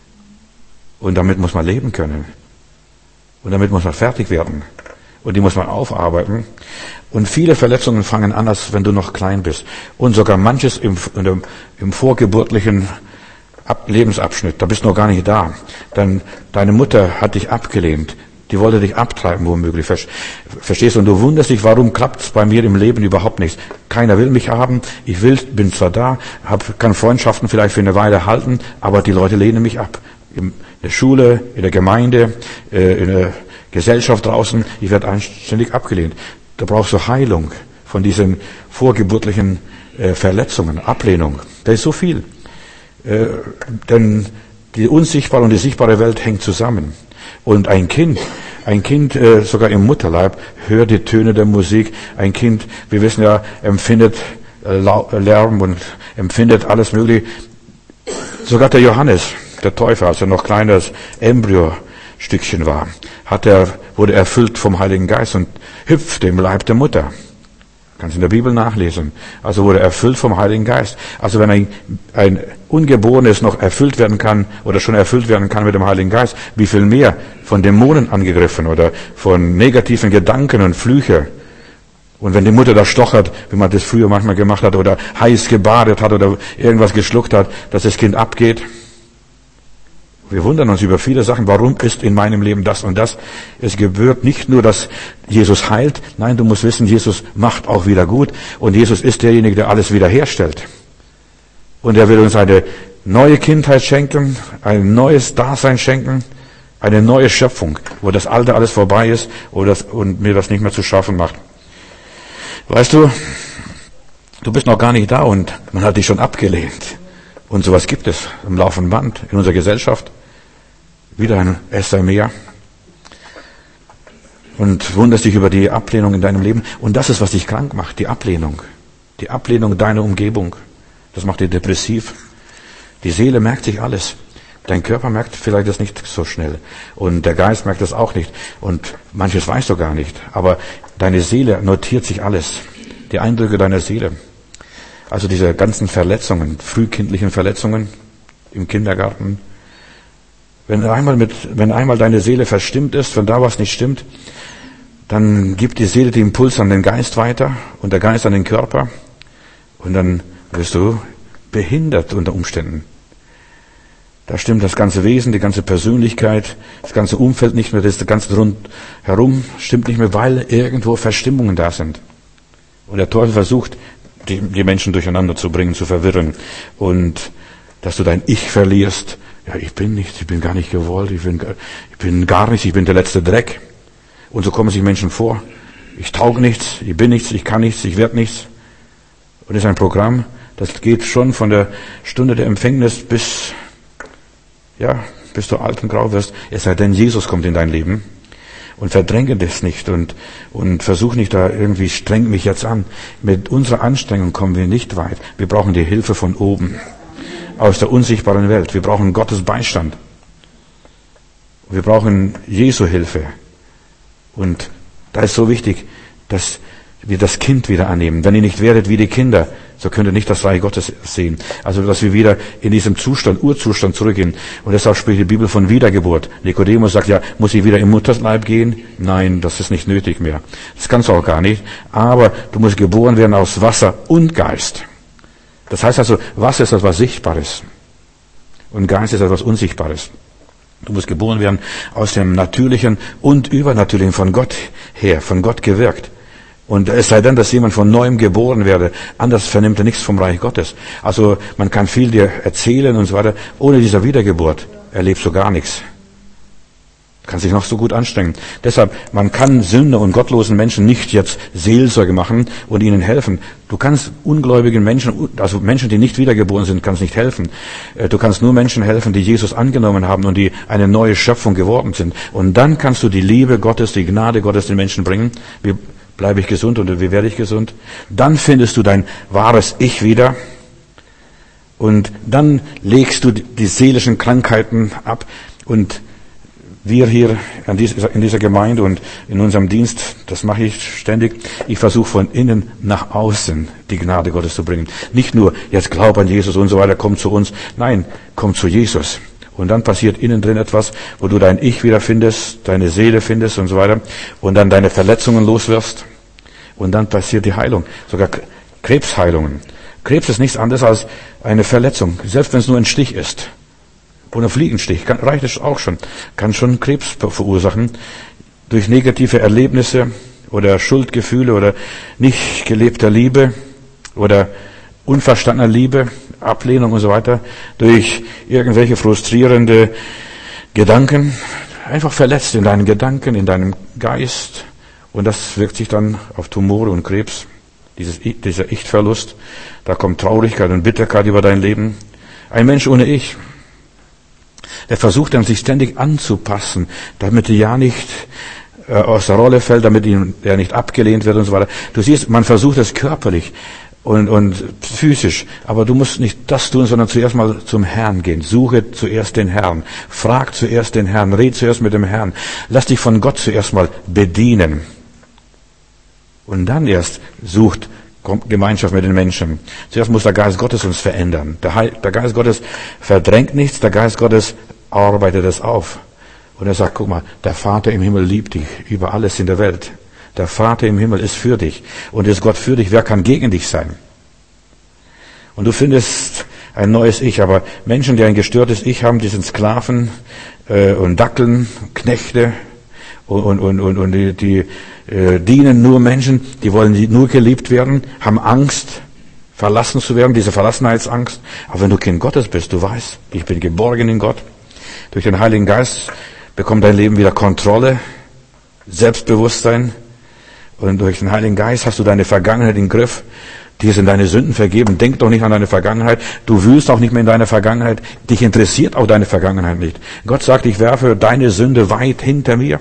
Und damit muss man leben können. Und damit muss man fertig werden. Und die muss man aufarbeiten. Und viele Verletzungen fangen an, als wenn du noch klein bist. Und sogar manches im vorgeburtlichen Lebensabschnitt. Da bist du noch gar nicht da. Dann, deine Mutter hat dich abgelehnt. Die wollte dich abtreiben, womöglich. Verstehst du? Und du wunderst dich, warum klappt es bei mir im Leben überhaupt nichts? Keiner will mich haben. Bin zwar da, kann Freundschaften vielleicht für eine Weile halten, aber die Leute lehnen mich ab. In der Schule, in der Gemeinde, in der Gesellschaft draußen, ich werde ständig abgelehnt. Da brauchst du Heilung von diesen vorgeburtlichen Verletzungen, Ablehnung. Da ist so viel. Denn die unsichtbare und die sichtbare Welt hängt zusammen. Und ein Kind sogar im Mutterleib hört die Töne der Musik. Ein Kind, wir wissen ja, empfindet Lärm und empfindet alles Mögliche. Sogar der Johannes, der Täufer, als er noch kleines Embryo-Stückchen war, wurde erfüllt vom Heiligen Geist und hüpfte im Leib der Mutter. Kannst in der Bibel nachlesen. Also wurde erfüllt vom Heiligen Geist. Also wenn ein Ungeborenes noch erfüllt werden kann oder schon erfüllt werden kann mit dem Heiligen Geist, wie viel mehr von Dämonen angegriffen oder von negativen Gedanken und Flüche. Und wenn die Mutter da stochert, wie man das früher manchmal gemacht hat oder heiß gebadet hat oder irgendwas geschluckt hat, dass das Kind abgeht. Wir wundern uns über viele Sachen. Warum ist in meinem Leben das und das? Es gebührt nicht nur, dass Jesus heilt. Nein, du musst wissen, Jesus macht auch wieder gut. Und Jesus ist derjenige, der alles wiederherstellt. Und er will uns eine neue Kindheit schenken, ein neues Dasein schenken, eine neue Schöpfung, wo das Alte alles vorbei ist und mir das nicht mehr zu schaffen macht. Weißt du, du bist noch gar nicht da und man hat dich schon abgelehnt. Und sowas gibt es am laufenden Band in unserer Gesellschaft. Wieder ein Esther mehr. Und wunderst dich über die Ablehnung in deinem Leben. Und das ist, was dich krank macht, die Ablehnung. Die Ablehnung deiner Umgebung. Das macht dich depressiv. Die Seele merkt sich alles. Dein Körper merkt vielleicht das nicht so schnell. Und der Geist merkt das auch nicht. Und manches weißt du gar nicht. Aber deine Seele notiert sich alles. Die Eindrücke deiner Seele. Also diese ganzen Verletzungen, frühkindlichen Verletzungen im Kindergarten. Wenn einmal deine Seele verstimmt ist, wenn da was nicht stimmt, dann gibt die Seele den Impuls an den Geist weiter und der Geist an den Körper. Und dann wirst du behindert unter Umständen. Da stimmt das ganze Wesen, die ganze Persönlichkeit, das ganze Umfeld nicht mehr, das ganze Rundherum stimmt nicht mehr, weil irgendwo Verstimmungen da sind. Und der Teufel versucht, die Menschen durcheinander zu bringen, zu verwirren. Und dass du dein Ich verlierst. Ja, ich bin nichts, ich bin gar nicht gewollt, ich bin gar nichts, ich bin der letzte Dreck. Und so kommen sich Menschen vor. Ich tauge nichts, ich bin nichts, ich kann nichts, ich werde nichts. Und das ist ein Programm, das geht schon von der Stunde der Empfängnis bis du alt und grau wirst. Es sei denn, Jesus kommt in dein Leben. Und verdränge das nicht und versuch nicht da irgendwie, streng mich jetzt an. Mit unserer Anstrengung kommen wir nicht weit. Wir brauchen die Hilfe von oben, aus der unsichtbaren Welt. Wir brauchen Gottes Beistand. Wir brauchen Jesu Hilfe. Und da ist so wichtig, dass wir das Kind wieder annehmen. Wenn ihr nicht werdet wie die Kinder, so könnt ihr nicht das Reich Gottes sehen. Also, dass wir wieder in diesem Urzustand zurückgehen. Und deshalb spricht die Bibel von Wiedergeburt. Nikodemus sagt ja, muss ich wieder im Mutterleib gehen? Nein, das ist nicht nötig mehr. Das kannst du auch gar nicht. Aber du musst geboren werden aus Wasser und Geist. Das heißt also, Wasser ist etwas Sichtbares. Und Geist ist etwas Unsichtbares. Du musst geboren werden aus dem Natürlichen und Übernatürlichen von Gott her, von Gott gewirkt. Und es sei denn, dass jemand von Neuem geboren werde, anders vernimmt er nichts vom Reich Gottes. Also man kann viel dir erzählen und so weiter. Ohne dieser Wiedergeburt erlebst du gar nichts. Kannst dich noch so gut anstrengen. Deshalb, man kann Sünder und gottlosen Menschen nicht jetzt Seelsorge machen und ihnen helfen. Du kannst ungläubigen Menschen, also Menschen, die nicht wiedergeboren sind, kannst nicht helfen. Du kannst nur Menschen helfen, die Jesus angenommen haben und die eine neue Schöpfung geworden sind. Und dann kannst du die Liebe Gottes, die Gnade Gottes den Menschen bringen. Wie bleibe ich gesund oder wie werde ich gesund? Dann findest du dein wahres Ich wieder. Und dann legst du die seelischen Krankheiten ab. Und wir hier in dieser Gemeinde und in unserem Dienst, das mache ich ständig, ich versuche von innen nach außen die Gnade Gottes zu bringen. Nicht nur, jetzt glaub an Jesus und so weiter, komm zu uns. Nein, komm zu Jesus. Und dann passiert innen drin etwas, wo du dein Ich wieder findest, deine Seele findest und so weiter. Und dann deine Verletzungen loswirst. Und dann passiert die Heilung. Sogar Krebsheilungen. Krebs ist nichts anderes als eine Verletzung. Selbst wenn es nur ein Stich ist. Oder Fliegenstich, reicht es auch schon. Kann schon Krebs verursachen. Durch negative Erlebnisse oder Schuldgefühle oder nicht gelebter Liebe oder unverstandener Liebe, Ablehnung und so weiter. Durch irgendwelche frustrierende Gedanken. Einfach verletzt in deinen Gedanken, in deinem Geist. Und das wirkt sich dann auf Tumore und Krebs. Dieser Ich-Verlust. Da kommt Traurigkeit und Bitterkeit über dein Leben. Ein Mensch ohne Ich. Der versucht dann, sich ständig anzupassen, damit er ja nicht aus der Rolle fällt, damit er nicht abgelehnt wird und so weiter. Du siehst, man versucht es körperlich und physisch, aber du musst nicht das tun, sondern zuerst mal zum Herrn gehen. Suche zuerst den Herrn. Frag zuerst den Herrn. Red zuerst mit dem Herrn. Lass dich von Gott zuerst mal bedienen. Und dann erst sucht Gemeinschaft mit den Menschen. Zuerst muss der Geist Gottes uns verändern. Der Geist Gottes verdrängt nichts, der Geist Gottes arbeitet es auf. Und er sagt, guck mal, der Vater im Himmel liebt dich über alles in der Welt. Der Vater im Himmel ist für dich. Und ist Gott für dich, wer kann gegen dich sein? Und du findest ein neues Ich, aber Menschen, die ein gestörtes Ich haben, die sind Sklaven und Dackeln, Knechte und die dienen nur Menschen, die wollen nur geliebt werden, haben Angst, verlassen zu werden, diese Verlassenheitsangst. Aber wenn du Kind Gottes bist, du weißt, ich bin geborgen in Gott. Durch den Heiligen Geist bekommt dein Leben wieder Kontrolle, Selbstbewusstsein. Und durch den Heiligen Geist hast du deine Vergangenheit im Griff. Dir sind deine Sünden vergeben. Denk doch nicht an deine Vergangenheit. Du wühlst auch nicht mehr in deiner Vergangenheit. Dich interessiert auch deine Vergangenheit nicht. Gott sagt, ich werfe deine Sünde weit hinter mir.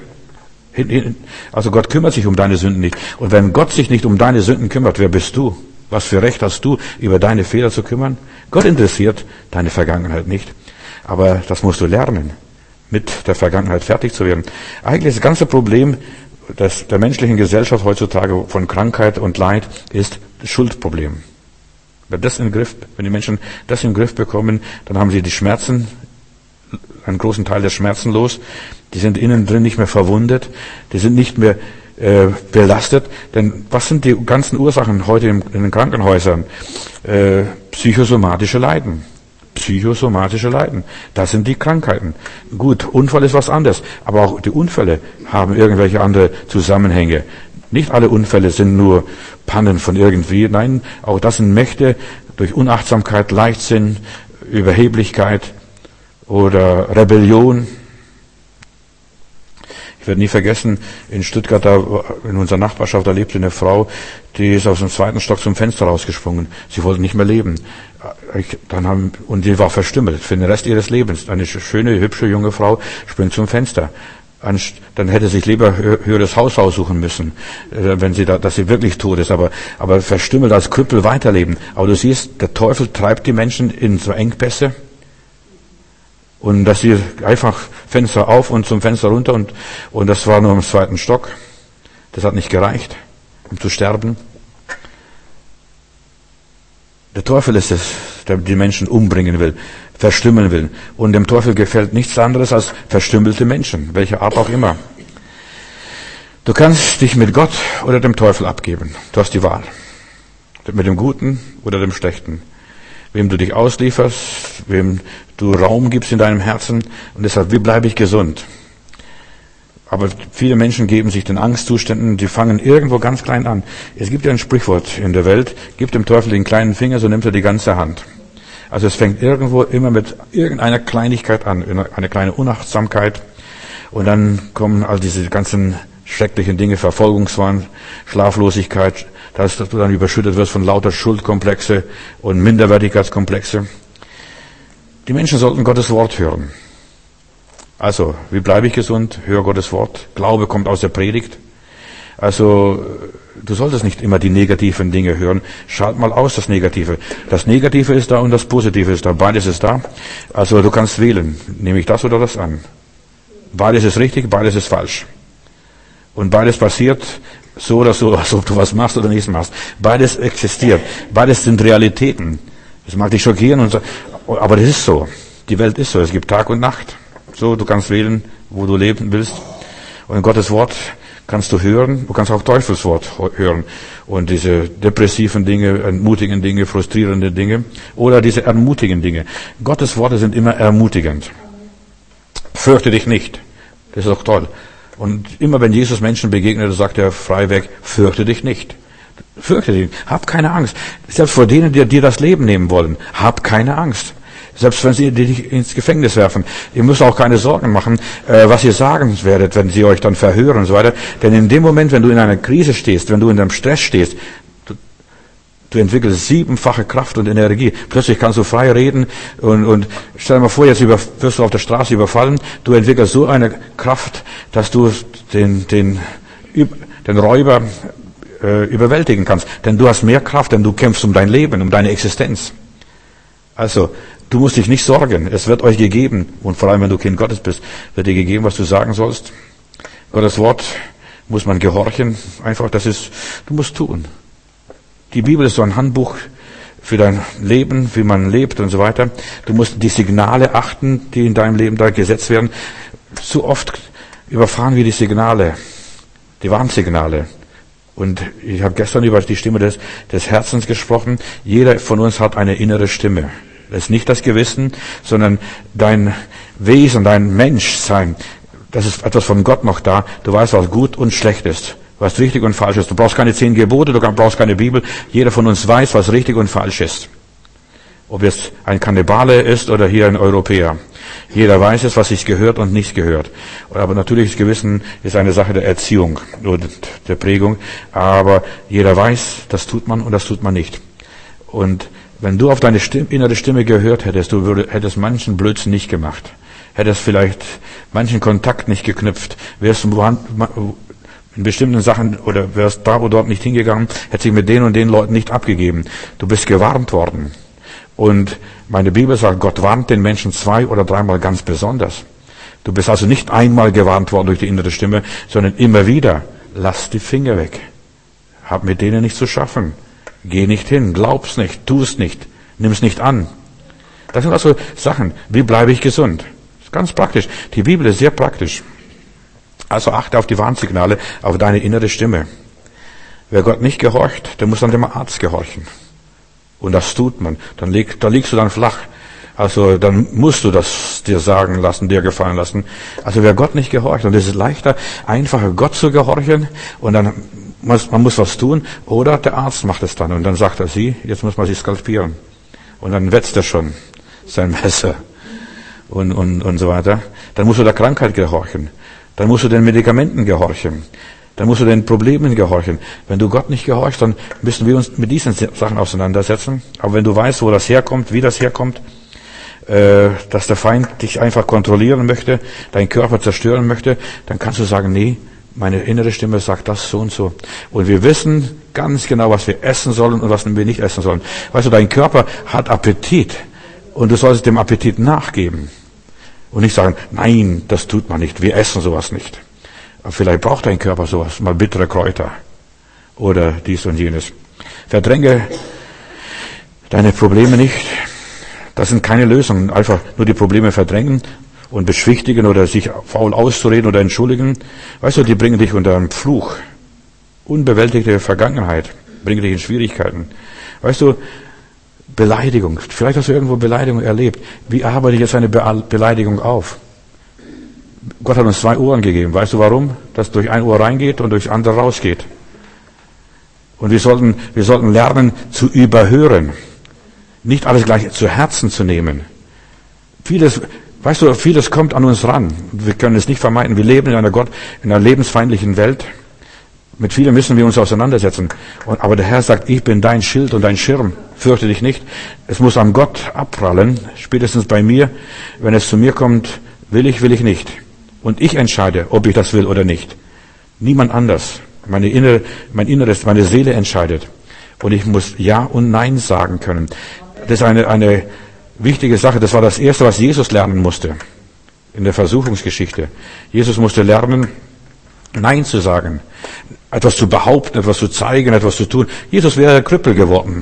Also Gott kümmert sich um deine Sünden nicht. Und wenn Gott sich nicht um deine Sünden kümmert, wer bist du? Was für Recht hast du, über deine Fehler zu kümmern? Gott interessiert deine Vergangenheit nicht. Aber das musst du lernen, mit der Vergangenheit fertig zu werden. Eigentlich das ganze Problem der menschlichen Gesellschaft heutzutage von Krankheit und Leid ist das Schuldproblem. Wenn die Menschen das im Griff bekommen, dann haben sie die Schmerzen, einen großen Teil der Schmerzen los. Die sind innen drin nicht mehr verwundet. Die sind nicht mehr belastet. Denn was sind die ganzen Ursachen heute in den Krankenhäusern? Psychosomatische Leiden. Psychosomatische Leiden. Das sind die Krankheiten. Gut, Unfall ist was anderes. Aber auch die Unfälle haben irgendwelche andere Zusammenhänge. Nicht alle Unfälle sind nur Pannen von irgendwie. Nein, auch das sind Mächte durch Unachtsamkeit, Leichtsinn, Überheblichkeit oder Rebellion. Ich werde nie vergessen, in Stuttgart, in unserer Nachbarschaft, da lebte eine Frau, die ist aus dem 2. Stock zum Fenster rausgesprungen. Sie wollte nicht mehr leben. Und die war verstümmelt für den Rest ihres Lebens. Eine schöne, hübsche, junge Frau springt zum Fenster. Dann hätte sich lieber höheres Haus aussuchen müssen, dass sie wirklich tot ist, aber verstümmelt als Krüppel weiterleben. Aber du siehst, der Teufel treibt die Menschen in so Engpässe. Und dass sie einfach Fenster auf und zum Fenster runter und das war nur im 2. Stock. Das hat nicht gereicht, um zu sterben. Der Teufel ist es, der die Menschen umbringen will, verstümmeln will. Und dem Teufel gefällt nichts anderes als verstümmelte Menschen, welcher Art auch immer. Du kannst dich mit Gott oder dem Teufel abgeben. Du hast die Wahl. Mit dem Guten oder dem Schlechten. Wem du dich auslieferst, wem du Raum gibst in deinem Herzen. Und deshalb, wie bleibe ich gesund? Aber viele Menschen geben sich den Angstzuständen, die fangen irgendwo ganz klein an. Es gibt ja ein Sprichwort in der Welt, gib dem Teufel den kleinen Finger, so nimmt er die ganze Hand. Also es fängt irgendwo immer mit irgendeiner Kleinigkeit an, eine kleine Unachtsamkeit Und dann kommen all diese ganzen schrecklichen Dinge, Verfolgungswahn, Schlaflosigkeit, dass du dann überschüttet wirst von lauter Schuldkomplexe und Minderwertigkeitskomplexe. Die Menschen sollten Gottes Wort hören. Also, wie bleibe ich gesund? Hör Gottes Wort. Glaube kommt aus der Predigt. Also, du solltest nicht immer die negativen Dinge hören. Schalt mal aus das Negative. Das Negative ist da und das Positive ist da. Beides ist da. Also, du kannst wählen. Nehme ich das oder das an? Beides ist richtig, beides ist falsch. Und beides passiert so oder so, als ob du was machst oder nichts machst. Beides existiert. Beides sind Realitäten. Das mag dich schockieren, und so, aber das ist so. Die Welt ist so. Es gibt Tag und Nacht. So, du kannst wählen, wo du leben willst. Und Gottes Wort kannst du hören. Du kannst auch Teufelswort hören. Und diese depressiven Dinge, entmutigen Dinge, frustrierende Dinge. Oder diese ermutigen Dinge. Gottes Worte sind immer ermutigend. Fürchte dich nicht. Das ist doch toll. Und immer wenn Jesus Menschen begegnet, sagt er freiweg, fürchte dich nicht. Fürchte dich. Hab keine Angst. Selbst vor denen, die dir das Leben nehmen wollen, hab keine Angst. Selbst wenn sie dich ins Gefängnis werfen. Ihr müsst auch keine Sorgen machen, was ihr sagen werdet, wenn sie euch dann verhören und so weiter. Denn in dem Moment, wenn du in einer Krise stehst, wenn du in einem Stress stehst, du entwickelst 7-fache Kraft und Energie. Plötzlich kannst du frei reden und stell dir mal vor, jetzt wirst du auf der Straße überfallen. Du entwickelst so eine Kraft, dass du den Räuber überwältigen kannst. Denn du hast mehr Kraft, denn du kämpfst um dein Leben, um deine Existenz. Also, du musst dich nicht sorgen. Es wird euch gegeben. Und vor allem, wenn du Kind Gottes bist, wird dir gegeben, was du sagen sollst. Gottes Wort muss man gehorchen. Einfach, du musst tun. Die Bibel ist so ein Handbuch für dein Leben, wie man lebt und so weiter. Du musst die Signale achten, die in deinem Leben da gesetzt werden. Zu oft überfahren wir die Signale, die Warnsignale. Und ich habe gestern über die Stimme des Herzens gesprochen. Jeder von uns hat eine innere Stimme. Das ist nicht das Gewissen, sondern dein Wesen, dein Menschsein. Das ist etwas von Gott noch da. Du weißt, was gut und schlecht ist, was richtig und falsch ist. Du brauchst keine 10 Gebote, du brauchst keine Bibel. Jeder von uns weiß, was richtig und falsch ist. Ob jetzt ein Kannibale ist oder hier ein Europäer. Jeder weiß es, was sich gehört und nicht gehört. Aber natürlich, das Gewissen ist eine Sache der Erziehung oder der Prägung. Aber jeder weiß, das tut man und das tut man nicht. Und wenn du auf deine innere Stimme gehört hättest, hättest manchen Blödsinn nicht gemacht. Hättest vielleicht manchen Kontakt nicht geknüpft. Wärst du in bestimmten Sachen oder wärst da oder dort nicht hingegangen, hättest dich mit den und den Leuten nicht abgegeben. Du bist gewarnt worden. Und meine Bibel sagt, Gott warnt den Menschen 2 oder 3-mal ganz besonders. Du bist also nicht einmal gewarnt worden durch die innere Stimme, sondern immer wieder. Lass die Finger weg. Hab mit denen nichts zu schaffen. Geh nicht hin, glaub's nicht, tu's nicht, nimm's nicht an. Das sind also Sachen. Wie bleibe ich gesund? Das ist ganz praktisch. Die Bibel ist sehr praktisch. Also achte auf die Warnsignale, auf deine innere Stimme. Wer Gott nicht gehorcht, der muss dann dem Arzt gehorchen. Und das tut man. Da liegst du dann flach. Also dann musst du das dir sagen lassen, dir gefallen lassen. Also wer Gott nicht gehorcht, und es ist leichter, einfacher Gott zu gehorchen, und dann man muss was tun, oder der Arzt macht es dann, und dann sagt er, jetzt muss man sie skalpieren. Und dann wetzt er schon sein Messer und so weiter. Dann musst du der Krankheit gehorchen. Dann musst du den Medikamenten gehorchen. Dann musst du den Problemen gehorchen. Wenn du Gott nicht gehorchst, dann müssen wir uns mit diesen Sachen auseinandersetzen. Aber wenn du weißt, wo das herkommt, wie das herkommt, dass der Feind dich einfach kontrollieren möchte, deinen Körper zerstören möchte, dann kannst du sagen, nee, meine innere Stimme sagt das so und so. Und wir wissen ganz genau, was wir essen sollen und was wir nicht essen sollen. Weißt du, dein Körper hat Appetit und du sollst dem Appetit nachgeben. Und nicht sagen, nein, das tut man nicht, wir essen sowas nicht. Aber vielleicht braucht dein Körper sowas, mal bittere Kräuter oder dies und jenes. Verdränge deine Probleme nicht. Das sind keine Lösungen. Einfach nur die Probleme verdrängen und beschwichtigen oder sich faul auszureden oder entschuldigen. Weißt du, die bringen dich unter einen Fluch. Unbewältigte Vergangenheit bringen dich in Schwierigkeiten. Weißt du, Beleidigung. Vielleicht hast du irgendwo Beleidigung erlebt. Wie arbeite ich jetzt eine Beleidigung auf? Gott hat uns 2 Ohren gegeben. Weißt du warum? Dass durch ein Ohr reingeht und durchs andere rausgeht. Und wir sollten lernen zu überhören. Nicht alles gleich zu Herzen zu nehmen. Vieles Weißt du, vieles kommt an uns ran. Wir können es nicht vermeiden. Wir leben in einer lebensfeindlichen Welt. Mit vielem müssen wir uns auseinandersetzen. Aber der Herr sagt, ich bin dein Schild und dein Schirm. Fürchte dich nicht. Es muss an Gott abprallen. Spätestens bei mir. Wenn es zu mir kommt, will ich nicht. Und ich entscheide, ob ich das will oder nicht. Niemand anders. Mein Inneres, meine Seele entscheidet. Und ich muss Ja und Nein sagen können. Das ist eine wichtige Sache. Das war das Erste, was Jesus lernen musste. In der Versuchungsgeschichte. Jesus musste lernen, Nein zu sagen. Etwas zu behaupten, etwas zu zeigen, etwas zu tun. Jesus wäre Krüppel geworden,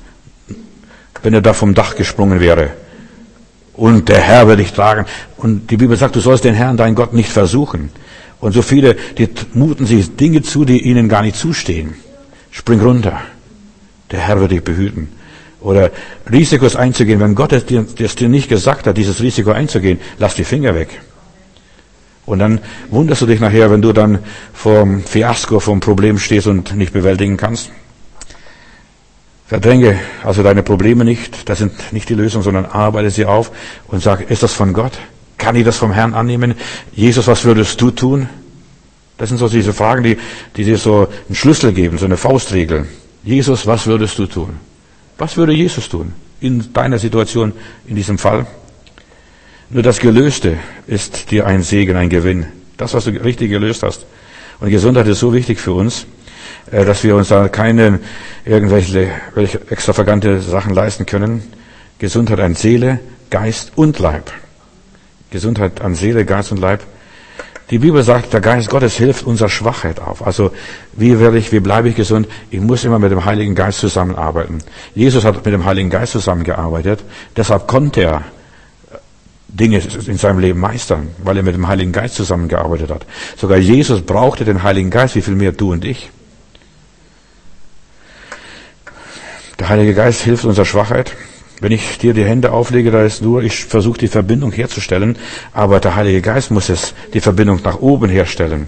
wenn er da vom Dach gesprungen wäre. Und der Herr wird dich tragen. Und die Bibel sagt, du sollst den Herrn, deinen Gott, nicht versuchen. Und so viele, die muten sich Dinge zu, die ihnen gar nicht zustehen. Spring runter. Der Herr wird dich behüten. Oder Risikos einzugehen. Wenn Gott es dir nicht gesagt hat, dieses Risiko einzugehen, lass die Finger weg. Und dann wunderst du dich nachher, wenn du dann vorm Fiasko, vorm Problem stehst und nicht bewältigen kannst. Verdränge also deine Probleme nicht. Das sind nicht die Lösung, sondern arbeite sie auf und sag, ist das von Gott? Kann ich das vom Herrn annehmen? Jesus, was würdest du tun? Das sind so diese Fragen, die dir so einen Schlüssel geben, so eine Faustregel. Jesus, was würdest du tun? Was würde Jesus tun in deiner Situation, in diesem Fall? Nur das Gelöste ist dir ein Segen, ein Gewinn. Das, was du richtig gelöst hast. Und Gesundheit ist so wichtig für uns, dass wir uns da keine irgendwelche extravagante Sachen leisten können. Gesundheit an Seele, Geist und Leib. Gesundheit an Seele, Geist und Leib. Die Bibel sagt, der Geist Gottes hilft unserer Schwachheit auf. Also, wie bleibe ich gesund? Ich muss immer mit dem Heiligen Geist zusammenarbeiten. Jesus hat mit dem Heiligen Geist zusammengearbeitet. Deshalb konnte er Dinge in seinem Leben meistern, weil er mit dem Heiligen Geist zusammengearbeitet hat. Sogar Jesus brauchte den Heiligen Geist, wie viel mehr du und ich. Der Heilige Geist hilft unserer Schwachheit. Wenn ich dir die Hände auflege, da ist nur, ich versuche die Verbindung herzustellen, aber der Heilige Geist muss die Verbindung nach oben herstellen.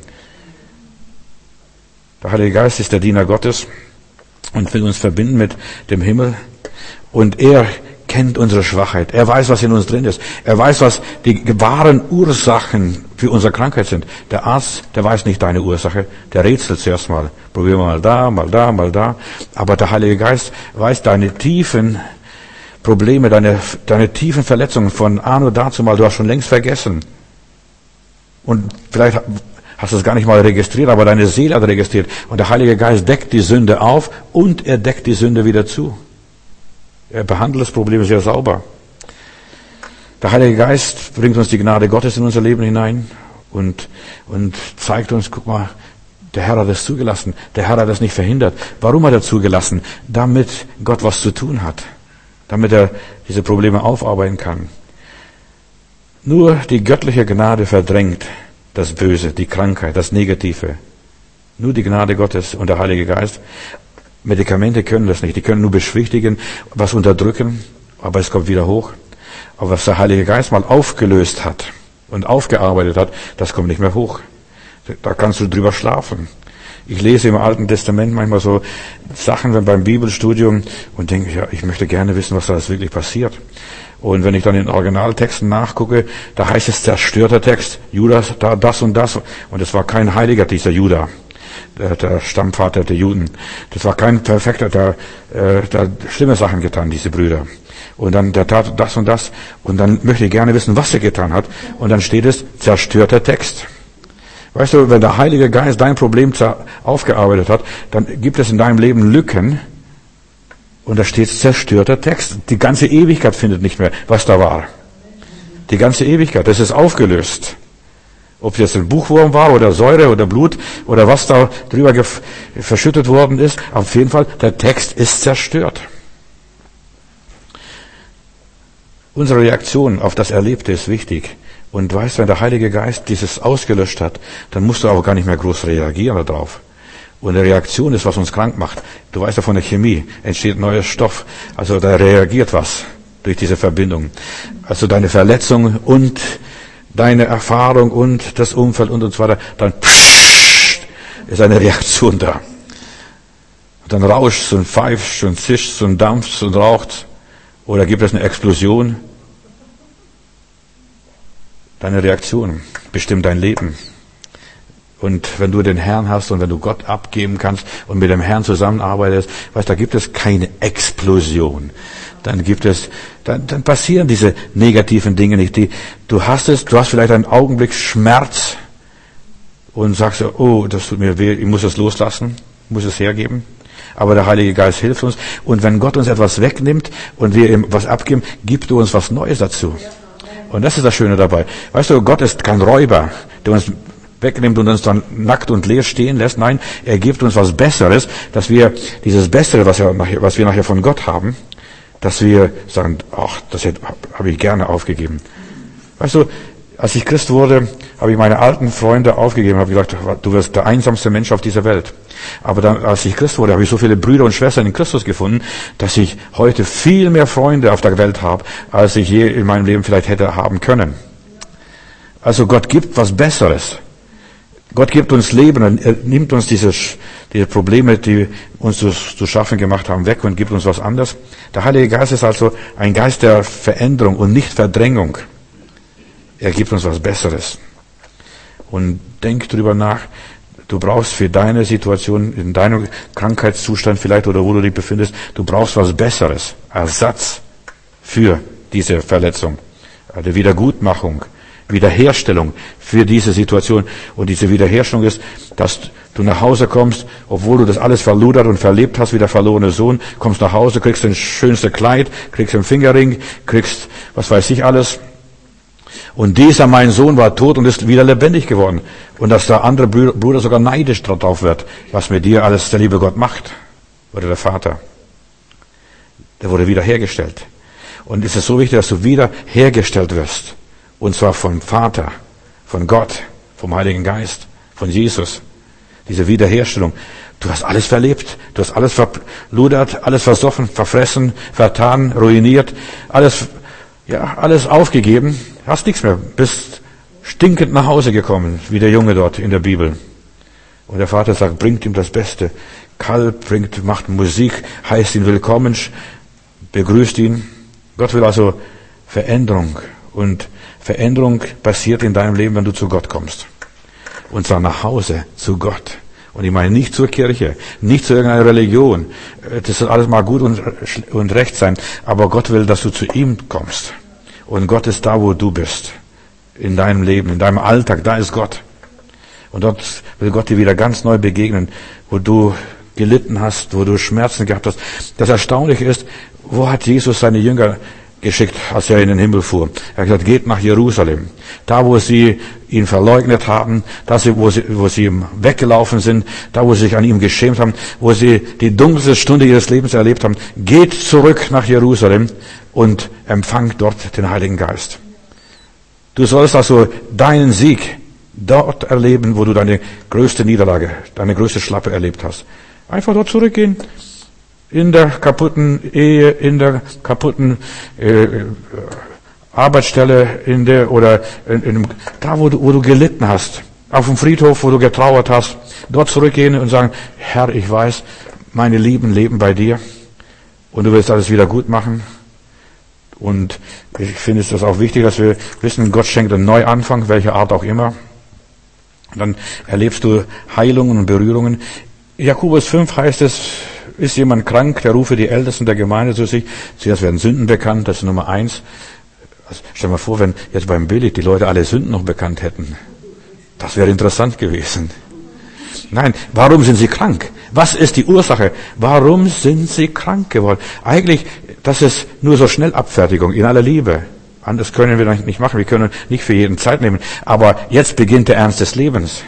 Der Heilige Geist ist der Diener Gottes und will uns verbinden mit dem Himmel. Und er kennt unsere Schwachheit. Er weiß, was in uns drin ist. Er weiß, was die wahren Ursachen für unsere Krankheit sind. Der Arzt, der weiß nicht deine Ursache. Der rätselt zuerst mal. Probieren wir mal da, mal da, mal da. Aber der Heilige Geist weiß deine tiefen Probleme, deine tiefen Verletzungen von anno dazu mal. Du hast schon längst vergessen. Und vielleicht hast du es gar nicht mal registriert, aber deine Seele hat registriert. Und der Heilige Geist deckt die Sünde auf und er deckt die Sünde wieder zu. Er behandelt das Problem sehr sauber. Der Heilige Geist bringt uns die Gnade Gottes in unser Leben hinein und zeigt uns, guck mal, der Herr hat es zugelassen. Der Herr hat es nicht verhindert. Warum hat er zugelassen? Damit Gott was zu tun hat. Damit er diese Probleme aufarbeiten kann. Nur die göttliche Gnade verdrängt das Böse, die Krankheit, das Negative. Nur die Gnade Gottes und der Heilige Geist. Medikamente können das nicht. Die können nur beschwichtigen, was unterdrücken, aber es kommt wieder hoch. Aber was der Heilige Geist mal aufgelöst hat und aufgearbeitet hat, das kommt nicht mehr hoch. Da kannst du drüber schlafen. Ich lese im Alten Testament manchmal so Sachen beim Bibelstudium und denke, ja, ich möchte gerne wissen, was da wirklich passiert. Und wenn ich dann in Originaltexten nachgucke, da heißt es zerstörter Text, Judas, da das und das. Und es war kein Heiliger, dieser Judah. Der Stammvater der Juden. Das war kein Perfekter, der schlimme Sachen getan, diese Brüder. Und dann, der tat das und das. Und dann möchte ich gerne wissen, was er getan hat. Und dann steht es, zerstörter Text. Weißt du, wenn der Heilige Geist dein Problem aufgearbeitet hat, dann gibt es in deinem Leben Lücken. Und da steht zerstörter Text. Die ganze Ewigkeit findet nicht mehr, was da war. Die ganze Ewigkeit, das ist aufgelöst. Ob es jetzt ein Buchwurm war oder Säure oder Blut oder was da drüber verschüttet worden ist. Auf jeden Fall, der Text ist zerstört. Unsere Reaktion auf das Erlebte ist wichtig. Und weißt du, wenn der Heilige Geist dieses ausgelöscht hat, dann musst du auch gar nicht mehr groß reagieren darauf. Und eine Reaktion ist, was uns krank macht. Du weißt ja, von der Chemie entsteht neuer Stoff. Also da reagiert was durch diese Verbindung. Also deine Verletzung und deine Erfahrung und das Umfeld und so weiter, dann ist eine Reaktion da. Und dann rauscht und pfeift und zischt und dampft und raucht. Oder gibt es eine Explosion? Deine Reaktion bestimmt dein Leben. Und wenn du den Herrn hast und wenn du Gott abgeben kannst und mit dem Herrn zusammenarbeitest, weißt, da gibt es keine Explosion. Dann passieren diese negativen Dinge nicht. Du hast vielleicht einen Augenblick Schmerz und sagst, oh, das tut mir weh, ich muss es loslassen, ich muss es hergeben. Aber der Heilige Geist hilft uns. Und wenn Gott uns etwas wegnimmt und wir ihm was abgeben, gibt er uns was Neues dazu. Und das ist das Schöne dabei. Weißt du, Gott ist kein Räuber, der uns wegnimmt und uns dann nackt und leer stehen lässt. Nein, er gibt uns was Besseres, dass wir dieses Bessere, was wir nachher von Gott haben, dass wir sagen, ach, das habe ich gerne aufgegeben. Weißt du, als ich Christ wurde, habe ich meine alten Freunde aufgegeben, habe gesagt, du wirst der einsamste Mensch auf dieser Welt. Aber dann, als ich Christ wurde, habe ich so viele Brüder und Schwestern in Christus gefunden, dass ich heute viel mehr Freunde auf der Welt habe, als ich je in meinem Leben vielleicht hätte haben können. Also Gott gibt was Besseres. Gott gibt uns Leben und er nimmt uns diese Probleme, die uns zu schaffen gemacht haben, weg und gibt uns was anderes. Der Heilige Geist ist also ein Geist der Veränderung und nicht Verdrängung. Er gibt uns was Besseres. Und denk drüber nach, du brauchst für deine Situation, in deinem Krankheitszustand vielleicht oder wo du dich befindest, du brauchst was Besseres. Ersatz für diese Verletzung. Eine Wiedergutmachung, Wiederherstellung für diese Situation. Und diese Wiederherstellung ist, dass du nach Hause kommst, obwohl du das alles verludert und verlebt hast wie der verlorene Sohn, kommst nach Hause, kriegst das schönste Kleid, kriegst einen Fingerring, kriegst was weiß ich alles. Und dieser, mein Sohn, war tot und ist wieder lebendig geworden. Und dass der andere Bruder sogar neidisch darauf wird, was mit dir alles der liebe Gott macht. Oder der Vater. Der wurde wiederhergestellt. Und es ist so wichtig, dass du wiederhergestellt wirst. Und zwar vom Vater, von Gott, vom Heiligen Geist, von Jesus. Diese Wiederherstellung. Du hast alles verlebt. Du hast alles verludert, alles versoffen, verfressen, vertan, ruiniert. Alles aufgegeben. Hast nichts mehr. Bist stinkend nach Hause gekommen, wie der Junge dort in der Bibel. Und der Vater sagt, bringt ihm das Beste. Kalb, macht Musik, heißt ihn willkommen, begrüßt ihn. Gott will also Veränderung. Und Veränderung passiert in deinem Leben, wenn du zu Gott kommst. Und zwar nach Hause, zu Gott. Und ich meine nicht zur Kirche, nicht zu irgendeiner Religion. Das soll alles mal gut und recht sein. Aber Gott will, dass du zu ihm kommst. Und Gott ist da, wo du bist. In deinem Leben, in deinem Alltag, da ist Gott. Und dort will Gott dir wieder ganz neu begegnen, wo du gelitten hast, wo du Schmerzen gehabt hast. Das Erstaunliche ist, wo hat Jesus seine Jünger geschickt, als er in den Himmel fuhr? Er hat gesagt, geht nach Jerusalem. Da, wo sie ihn verleugnet haben, wo sie ihm weggelaufen sind, da, wo sie sich an ihm geschämt haben, wo sie die dunkelste Stunde ihres Lebens erlebt haben, geht zurück nach Jerusalem und empfangt dort den Heiligen Geist. Du sollst also deinen Sieg dort erleben, wo du deine größte Niederlage, deine größte Schlappe erlebt hast. Einfach dort zurückgehen. In der kaputten Ehe, in der kaputten Arbeitsstelle, da wo du gelitten hast, auf dem Friedhof, wo du getrauert hast, dort zurückgehen und sagen, Herr, ich weiß, meine Lieben leben bei dir und du willst alles wieder gut machen. Und ich finde es auch wichtig, dass wir wissen, Gott schenkt einen Neuanfang, welcher Art auch immer. Dann erlebst du Heilungen und Berührungen. Jakobus 5 heißt es, ist jemand krank, der rufe die Ältesten der Gemeinde zu sich. Zuerst werden Sünden bekannt, das ist Nummer 1. Also stell dir mal vor, wenn jetzt beim Billy die Leute alle Sünden noch bekannt hätten. Das wäre interessant gewesen. Nein, warum sind sie krank? Was ist die Ursache? Warum sind sie krank geworden? Eigentlich, das ist nur so Schnellabfertigung in aller Liebe. Anders können wir nicht machen, wir können nicht für jeden Zeit nehmen. Aber jetzt beginnt der Ernst des Lebens.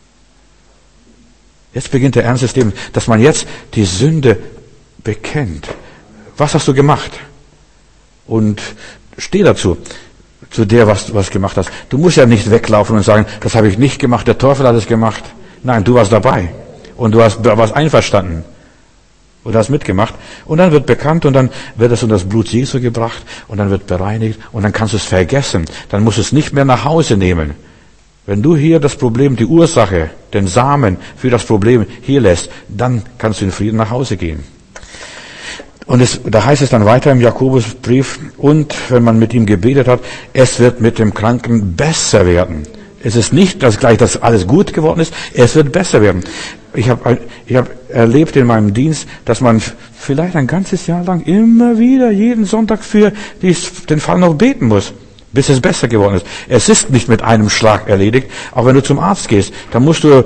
Jetzt beginnt der Ernst des Lebens, dass man jetzt die Sünde bekennt. Was hast du gemacht? Und steh dazu, zu der, was du gemacht hast. Du musst ja nicht weglaufen und sagen, das habe ich nicht gemacht, der Teufel hat es gemacht. Nein, du warst dabei. Und du warst einverstanden. Und hast mitgemacht. Und dann wird bekannt und dann wird es unter das Blut Jesu gebracht und dann wird bereinigt und dann kannst du es vergessen. Dann musst du es nicht mehr nach Hause nehmen. Wenn du hier das Problem, die Ursache, den Samen für das Problem hier lässt, dann kannst du in Frieden nach Hause gehen. Und da heißt es dann weiter im Jakobusbrief, und wenn man mit ihm gebetet hat, es wird mit dem Kranken besser werden. Es ist nicht dass alles gut geworden ist, es wird besser werden. Ich habe erlebt in meinem Dienst, dass man vielleicht ein ganzes Jahr lang immer wieder jeden Sonntag für den Fall noch beten muss, bis es besser geworden ist. Es ist nicht mit einem Schlag erledigt, aber wenn du zum Arzt gehst, dann musst du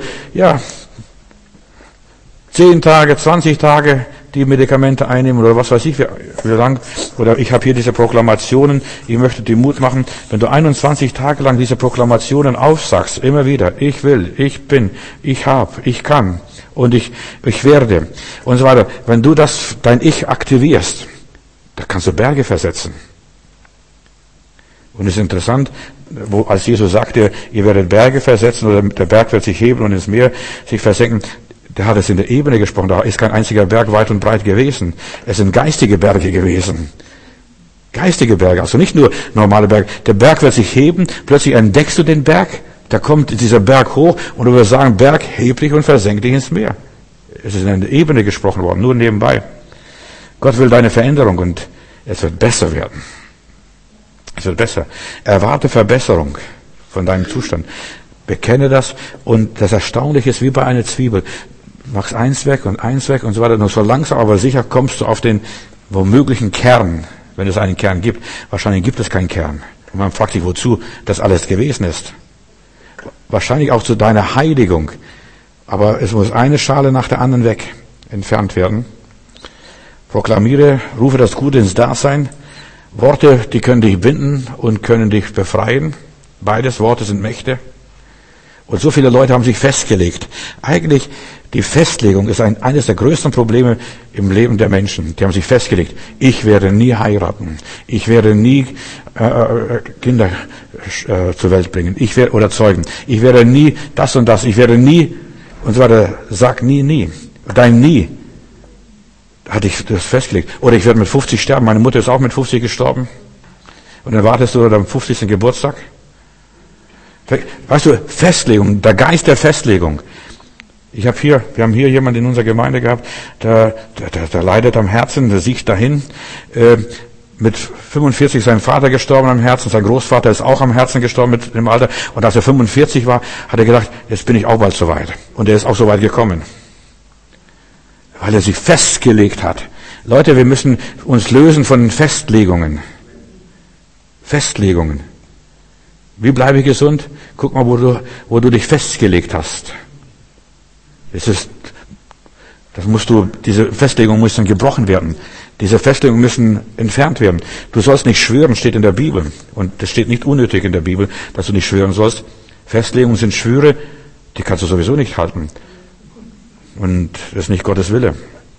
10 Tage, 20 Tage die Medikamente einnehmen oder was weiß ich, wie lang. Oder ich habe hier diese Proklamationen, ich möchte dir Mut machen, wenn du 21 Tage lang diese Proklamationen aufsagst, immer wieder, ich will, ich bin, ich hab, ich kann und ich werde und so weiter. Wenn du dein Ich aktivierst, da kannst du Berge versetzen. Und es ist interessant, als Jesus sagte, ihr werdet Berge versetzen oder der Berg wird sich heben und ins Meer sich versenken, der hat es in der Ebene gesprochen, da ist kein einziger Berg weit und breit gewesen. Es sind geistige Berge gewesen. Geistige Berge, also nicht nur normale Berge. Der Berg wird sich heben, plötzlich entdeckst du den Berg, da kommt dieser Berg hoch und du wirst sagen, Berg, heb dich und versenk dich ins Meer. Es ist in der Ebene gesprochen worden, nur nebenbei. Gott will deine Veränderung und es wird besser werden. Es wird besser. Erwarte Verbesserung von deinem Zustand. Bekenne das und das Erstaunliche ist wie bei einer Zwiebel. Machst eins weg und so weiter. Nur so langsam, aber sicher kommst du auf den womöglichen Kern, wenn es einen Kern gibt. Wahrscheinlich gibt es keinen Kern. Und man fragt sich, wozu das alles gewesen ist. Wahrscheinlich auch zu deiner Heiligung. Aber es muss eine Schale nach der anderen entfernt werden. Proklamiere, rufe das Gute ins Dasein. Worte, die können dich binden und können dich befreien. Beides Worte sind Mächte. Und so viele Leute haben sich festgelegt. Eigentlich, die Festlegung ist eines der größten Probleme im Leben der Menschen. Die haben sich festgelegt. Ich werde nie heiraten. Ich werde nie Kinder zur Welt bringen. Oder zeugen. Ich werde nie das und das. Ich werde nie, und so weiter. Sag nie, nie. Dein Nie. Hatte ich das festgelegt. Oder ich werde mit 50 sterben. Meine Mutter ist auch mit 50 gestorben. Und dann wartest du am 50. Geburtstag. Weißt du, Festlegung, der Geist der Festlegung. Wir haben hier jemanden in unserer Gemeinde gehabt, der leidet am Herzen, der sieht dahin. Mit 45 ist sein Vater gestorben am Herzen, sein Großvater ist auch am Herzen gestorben mit dem Alter. Und als er 45 war, hat er gedacht, jetzt bin ich auch bald so weit. Und er ist auch so weit gekommen. Weil er sich festgelegt hat. Leute, wir müssen uns lösen von den Festlegungen. Festlegungen. Wie bleibe ich gesund? Guck mal, wo du dich festgelegt hast. Diese Festlegungen müssen gebrochen werden. Diese Festlegungen müssen entfernt werden. Du sollst nicht schwören, steht in der Bibel. Und das steht nicht unnötig in der Bibel, dass du nicht schwören sollst. Festlegungen sind Schwüre, die kannst du sowieso nicht halten. Und das ist nicht Gottes Wille.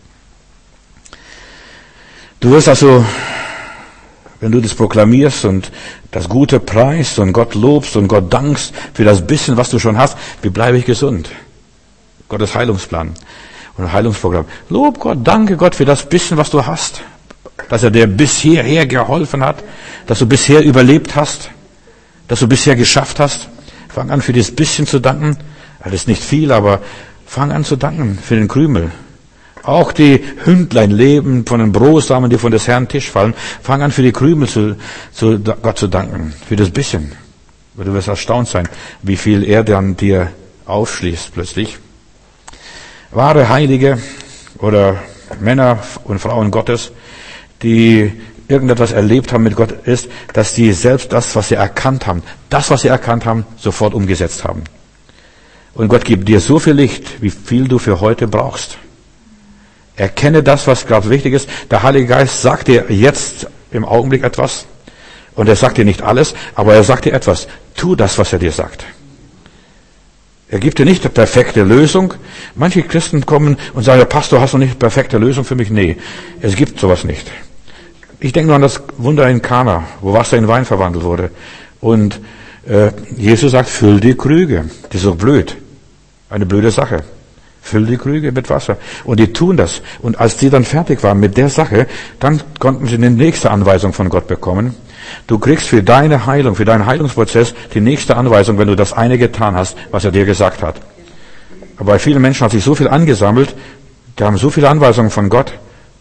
Du wirst also, wenn du das proklamierst und das Gute preist und Gott lobst und Gott dankst für das bisschen, was du schon hast, wie bleibe ich gesund? Gottes Heilungsplan und Heilungsprogramm. Lob Gott, danke Gott für das bisschen, was du hast, dass er dir bis hierher geholfen hat, dass du bisher überlebt hast, dass du bisher geschafft hast. Fang an, für dieses bisschen zu danken. Das ist nicht viel, aber fang an zu danken für den Krümel. Auch die Hündlein leben von den Brosamen, die von des Herrn Tisch fallen. Fang an, für die Krümel zu Gott zu danken, für das bisschen. Du wirst erstaunt sein, wie viel er dann dir aufschließt plötzlich. Wahre Heilige oder Männer und Frauen Gottes, die irgendetwas erlebt haben mit Gott, ist, dass die selbst das, was sie erkannt haben, sofort umgesetzt haben. Und Gott gibt dir so viel Licht, wie viel du für heute brauchst. Erkenne das, was gerade wichtig ist. Der Heilige Geist sagt dir jetzt im Augenblick etwas. Und er sagt dir nicht alles, aber er sagt dir etwas. Tu das, was er dir sagt. Er gibt dir nicht die perfekte Lösung. Manche Christen kommen und sagen, Pastor, hast du nicht die perfekte Lösung für mich? Nee, es gibt sowas nicht. Ich denke nur an das Wunder in Kana, wo Wasser in Wein verwandelt wurde. Und Jesus sagt, füll die Krüge. Das ist so blöd. Eine blöde Sache. Füll die Krüge mit Wasser. Und die tun das. Und als die dann fertig waren mit der Sache, dann konnten sie eine nächste Anweisung von Gott bekommen. Du kriegst für deine Heilung, für deinen Heilungsprozess die nächste Anweisung, wenn du das eine getan hast, was er dir gesagt hat. Aber bei vielen Menschen hat sich so viel angesammelt, die haben so viele Anweisungen von Gott,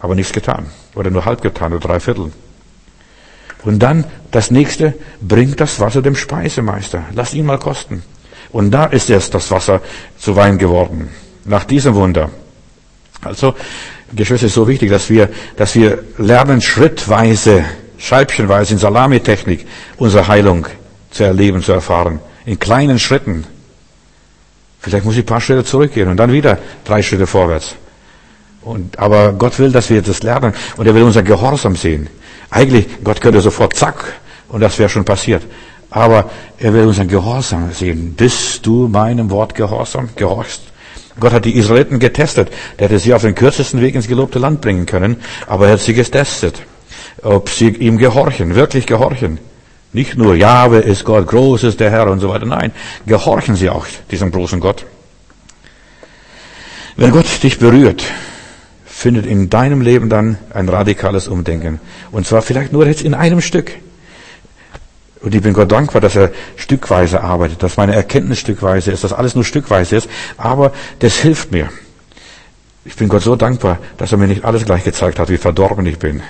aber nichts getan. Oder nur halb getan oder 3/4. Und dann das nächste, bringt das Wasser dem Speisemeister. Lass ihn mal kosten. Und da ist erst das Wasser zu Wein geworden. Nach diesem Wunder. Also, Geschwister, ist so wichtig, dass wir lernen, schrittweise, scheibchenweise, in Salamitechnik, unsere Heilung zu erleben, zu erfahren. In kleinen Schritten. Vielleicht muss ich ein paar Schritte zurückgehen und dann wieder 3 Schritte vorwärts. Aber Gott will, dass wir das lernen und er will unser Gehorsam sehen. Eigentlich, Gott könnte sofort zack und das wäre schon passiert. Aber er will unseren Gehorsam sehen. Bist du meinem Wort gehorsam? Gehorchst? Gott hat die Israeliten getestet. Der hätte sie auf den kürzesten Weg ins gelobte Land bringen können, aber er hat sie getestet. Ob sie ihm gehorchen, wirklich gehorchen. Nicht nur, Jahwe ist Gott, groß ist der Herr und so weiter. Nein, gehorchen sie auch diesem großen Gott. Wenn Gott dich berührt, findet in deinem Leben dann ein radikales Umdenken. Und zwar vielleicht nur jetzt in einem Stück. Und ich bin Gott dankbar, dass er stückweise arbeitet, dass meine Erkenntnis stückweise ist, dass alles nur stückweise ist. Aber das hilft mir. Ich bin Gott so dankbar, dass er mir nicht alles gleich gezeigt hat, wie verdorben ich bin.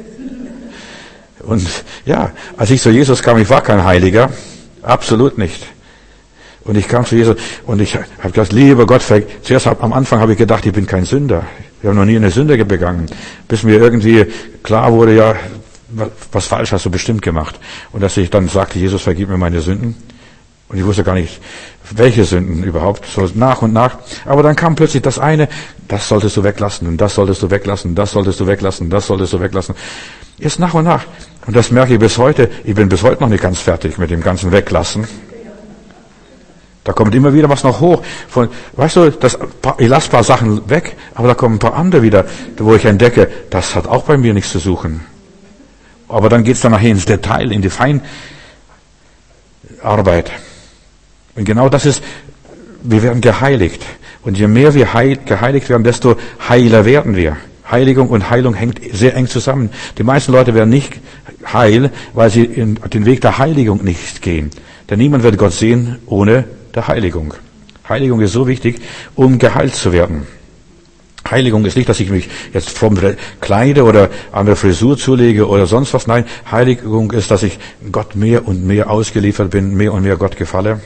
Und ja, als ich zu Jesus kam, ich war kein Heiliger. Absolut nicht. Und ich kam zu Jesus und ich habe gesagt, lieber Gott, zuerst am Anfang habe ich gedacht, ich bin kein Sünder. Ich habe noch nie eine Sünde begangen. Bis mir irgendwie klar wurde, ja, was falsch hast du bestimmt gemacht. Und dass ich dann sagte, Jesus, vergib mir meine Sünden. Und ich wusste gar nicht, welche Sünden überhaupt, so nach und nach. Aber dann kam plötzlich das eine, das solltest du weglassen und das solltest du weglassen, das solltest du weglassen, das solltest du weglassen. Erst nach und nach. Und das merke ich bis heute. Ich bin bis heute noch nicht ganz fertig mit dem ganzen Weglassen. Da kommt immer wieder was noch hoch. Weißt du, ich lasse ein paar Sachen weg, aber da kommen ein paar andere wieder, wo ich entdecke, das hat auch bei mir nichts zu suchen. Aber dann geht's dann nachher ins Detail, in die Feinarbeit. Und genau das ist, wir werden geheiligt. Und je mehr wir geheiligt werden, desto heiler werden wir. Heiligung und Heilung hängt sehr eng zusammen. Die meisten Leute werden nicht heil, weil sie den Weg der Heiligung nicht gehen. Denn niemand wird Gott sehen ohne der Heiligung. Heiligung ist so wichtig, um geheilt zu werden. Heiligung ist nicht, dass ich mich jetzt fromm kleide oder andere Frisur zulege oder sonst was. Nein, Heiligung ist, dass ich Gott mehr und mehr ausgeliefert bin, mehr und mehr Gott gefalle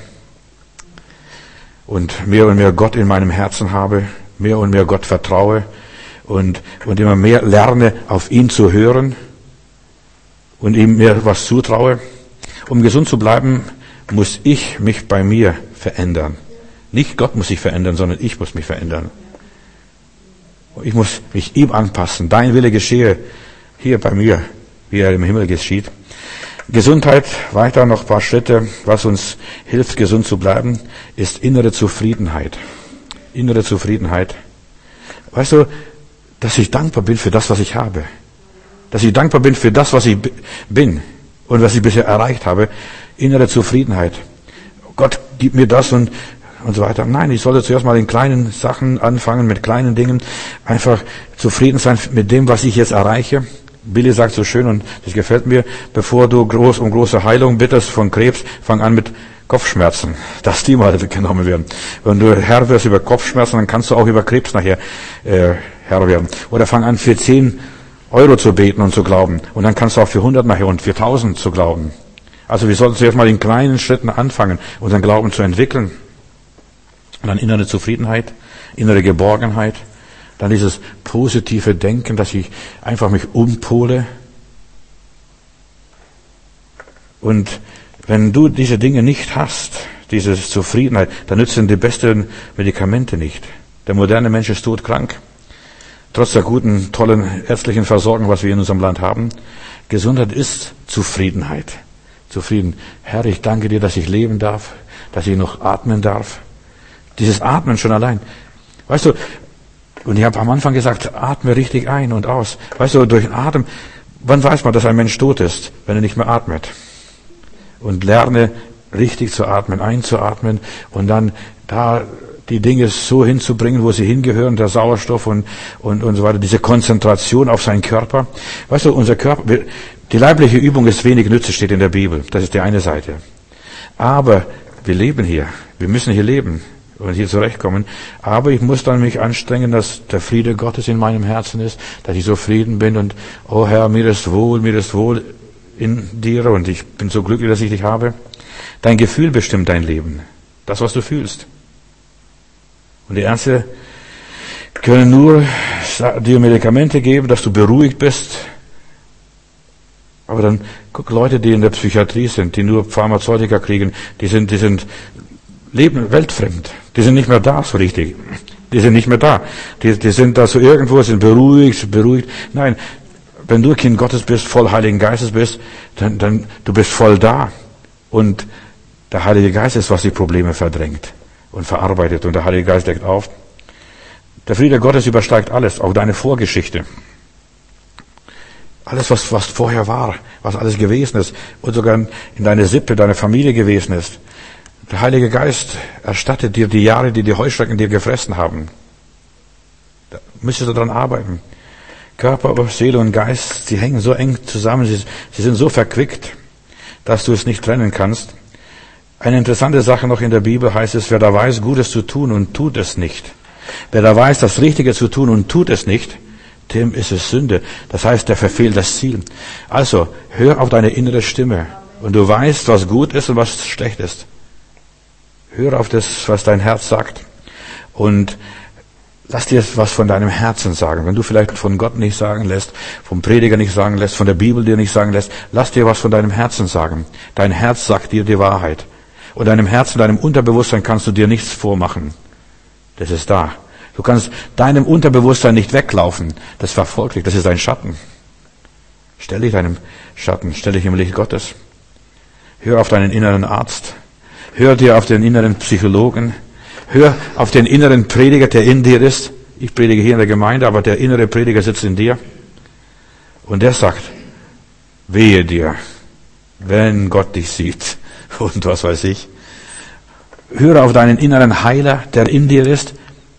und mehr Gott in meinem Herzen habe, mehr und mehr Gott vertraue und immer mehr lerne, auf ihn zu hören und ihm mehr was zutraue. Um gesund zu bleiben, muss ich mich bei mir verändern. Nicht Gott muss sich verändern, sondern ich muss mich verändern. Ich muss mich ihm anpassen. Dein Wille geschehe hier bei mir, wie er im Himmel geschieht. Gesundheit, weiter noch ein paar Schritte. Was uns hilft, gesund zu bleiben, ist innere Zufriedenheit. Innere Zufriedenheit. Weißt du, dass ich dankbar bin für das, was ich habe. Dass ich dankbar bin für das, was ich bin und was ich bisher erreicht habe. Innere Zufriedenheit. Gott gibt mir das und so weiter. Nein, ich sollte zuerst mal in kleinen Sachen anfangen, mit kleinen Dingen. Einfach zufrieden sein mit dem, was ich jetzt erreiche. Billy sagt so schön, und das gefällt mir, bevor du um große Heilung bittest von Krebs, fang an mit Kopfschmerzen, dass die mal genommen werden. Wenn du Herr wirst über Kopfschmerzen, dann kannst du auch über Krebs nachher Herr werden. Oder fang an, für 10 Euro zu beten und zu glauben. Und dann kannst du auch für 100 nachher und für 1000 zu glauben. Also wir sollten zuerst mal in kleinen Schritten anfangen, unseren Glauben zu entwickeln. Und dann innere Zufriedenheit, innere Geborgenheit. Dann dieses positive Denken, dass ich einfach mich umpole. Und wenn du diese Dinge nicht hast, diese Zufriedenheit, dann nützen die besten Medikamente nicht. Der moderne Mensch ist todkrank. Trotz der guten, tollen ärztlichen Versorgung, was wir in unserem Land haben. Gesundheit ist Zufriedenheit. Zufrieden. Herr, ich danke dir, dass ich leben darf, dass ich noch atmen darf. Dieses Atmen schon allein. Weißt du, und ich habe am Anfang gesagt, atme richtig ein und aus. Weißt du, durch den Atem, wann weiß man, dass ein Mensch tot ist, wenn er nicht mehr atmet? Und lerne richtig zu atmen, einzuatmen und dann da die Dinge so hinzubringen, wo sie hingehören, der Sauerstoff und so weiter, diese Konzentration auf seinen Körper. Weißt du, unser Körper, die leibliche Übung ist wenig Nütze, steht in der Bibel. Das ist die eine Seite. Aber wir leben hier. Wir müssen hier leben. und hier zurechtkommen. Aber ich muss dann mich anstrengen, dass der Friede Gottes in meinem Herzen ist, dass ich so Frieden bin und, oh Herr, mir ist wohl in dir und ich bin so glücklich, dass ich dich habe. Dein Gefühl bestimmt dein Leben. Das, was du fühlst. Und die Ärzte können nur dir Medikamente geben, dass du beruhigt bist. Aber dann guck, Leute, die in der Psychiatrie sind, die nur Pharmazeutika kriegen, die sind leben weltfremd. Die sind nicht mehr da so richtig. Die sind nicht mehr da. Die sind da so irgendwo, sind beruhigt. Nein, wenn du Kind Gottes bist, voll Heiligen Geistes bist, dann du bist voll da. Und der Heilige Geist ist, was die Probleme verdrängt und verarbeitet. Und der Heilige Geist deckt auf. Der Friede Gottes übersteigt alles, auch deine Vorgeschichte. Alles, was vorher war, was alles gewesen ist und sogar in deine Sippe, deine Familie gewesen ist. Der Heilige Geist erstattet dir die Jahre, die die Heuschrecken dir gefressen haben. Da müsstest du dran arbeiten. Körper, Seele und Geist, sie hängen so eng zusammen, sie sind so verquickt, dass du es nicht trennen kannst. Eine interessante Sache noch in der Bibel heißt es, wer da weiß, Gutes zu tun und tut es nicht. Wer da weiß, das Richtige zu tun und tut es nicht, dem ist es Sünde. Das heißt, der verfehlt das Ziel. Also, hör auf deine innere Stimme. Und du weißt, was gut ist und was schlecht ist. Hör auf das, was dein Herz sagt. Und lass dir was von deinem Herzen sagen. Wenn du vielleicht von Gott nicht sagen lässt, vom Prediger nicht sagen lässt, von der Bibel dir nicht sagen lässt, lass dir was von deinem Herzen sagen. Dein Herz sagt dir die Wahrheit. Und deinem Herzen, deinem Unterbewusstsein kannst du dir nichts vormachen. Das ist da. Du kannst deinem Unterbewusstsein nicht weglaufen. Das verfolgt dich. Das ist dein Schatten. Stell dich deinem Schatten. Stell dich im Licht Gottes. Hör auf deinen inneren Arzt. Hör dir auf den inneren Psychologen. Hör auf den inneren Prediger, der in dir ist. Ich predige hier in der Gemeinde, aber der innere Prediger sitzt in dir. Und der sagt, wehe dir, wenn Gott dich sieht. Und was weiß ich. Höre auf deinen inneren Heiler, der in dir ist.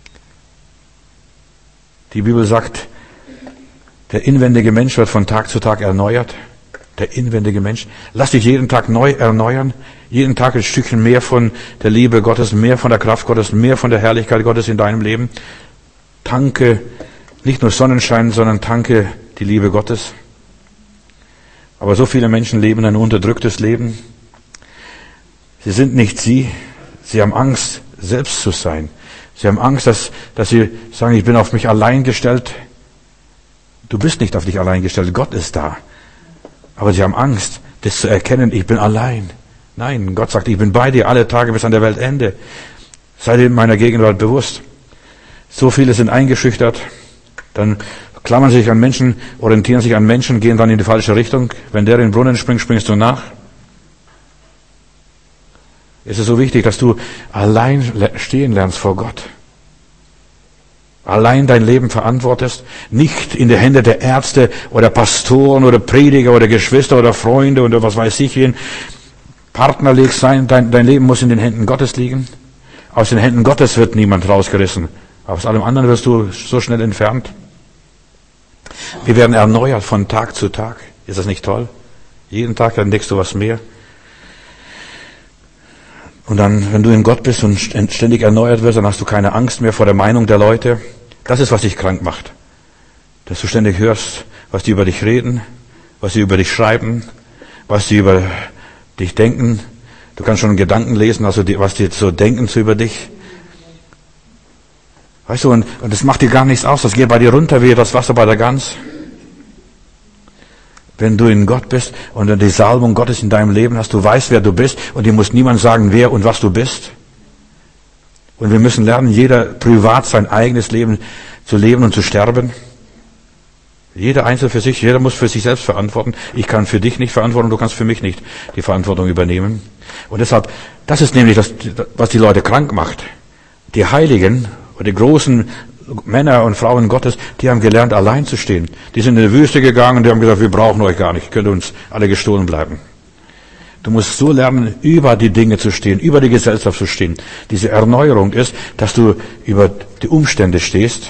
Die Bibel sagt, der inwendige Mensch wird von Tag zu Tag erneuert. Der inwendige Mensch. Lass dich jeden Tag neu erneuern. Jeden Tag ein Stückchen mehr von der Liebe Gottes, mehr von der Kraft Gottes, mehr von der Herrlichkeit Gottes in deinem Leben. Tanke nicht nur Sonnenschein, sondern tanke die Liebe Gottes. Aber so viele Menschen leben ein unterdrücktes Leben. Sie sind nicht sie haben Angst, selbst zu sein. Sie haben Angst, dass sie sagen, ich bin auf mich allein gestellt. Du bist nicht auf dich allein gestellt, Gott ist da. Aber sie haben Angst, das zu erkennen, ich bin allein. Nein, Gott sagt, ich bin bei dir alle Tage bis an der Weltende. Sei dir meiner Gegenwart bewusst. So viele sind eingeschüchtert, dann klammern sich an Menschen, orientieren sich an Menschen, gehen dann in die falsche Richtung. Wenn der in den Brunnen springt, springst du nach. Es ist so wichtig, dass du allein stehen lernst vor Gott. Allein dein Leben verantwortest, nicht in die Hände der Ärzte oder Pastoren oder Prediger oder Geschwister oder Freunde oder was weiß ich wen. Partner legst sein, dein Leben muss in den Händen Gottes liegen. Aus den Händen Gottes wird niemand rausgerissen. Aus allem anderen wirst du so schnell entfernt. Wir werden erneuert von Tag zu Tag. Ist das nicht toll? Jeden Tag entdeckst du was mehr. Und dann, wenn du in Gott bist und ständig erneuert wirst, dann hast du keine Angst mehr vor der Meinung der Leute. Das ist, was dich krank macht. Dass du ständig hörst, was die über dich reden, was sie über dich schreiben, was sie über dich denken. Du kannst schon Gedanken lesen, also was die so denken so über dich. Weißt du, und das macht dir gar nichts aus. Das geht bei dir runter wie das Wasser bei der Gans. Wenn du in Gott bist und die Salbung Gottes in deinem Leben hast, du weißt, wer du bist und dir muss niemand sagen, wer und was du bist. Und wir müssen lernen, jeder privat sein eigenes Leben zu leben und zu sterben. Jeder Einzelne für sich, jeder muss für sich selbst verantworten. Ich kann für dich nicht verantworten, du kannst für mich nicht die Verantwortung übernehmen. Und deshalb, das ist nämlich das, was die Leute krank macht. Die Heiligen oder die großen Männer und Frauen Gottes, die haben gelernt, allein zu stehen. Die sind in die Wüste gegangen und die haben gesagt, wir brauchen euch gar nicht, könnt uns alle gestohlen bleiben. Du musst so lernen, über die Dinge zu stehen, über die Gesellschaft zu stehen. Diese Erneuerung ist, dass du über die Umstände stehst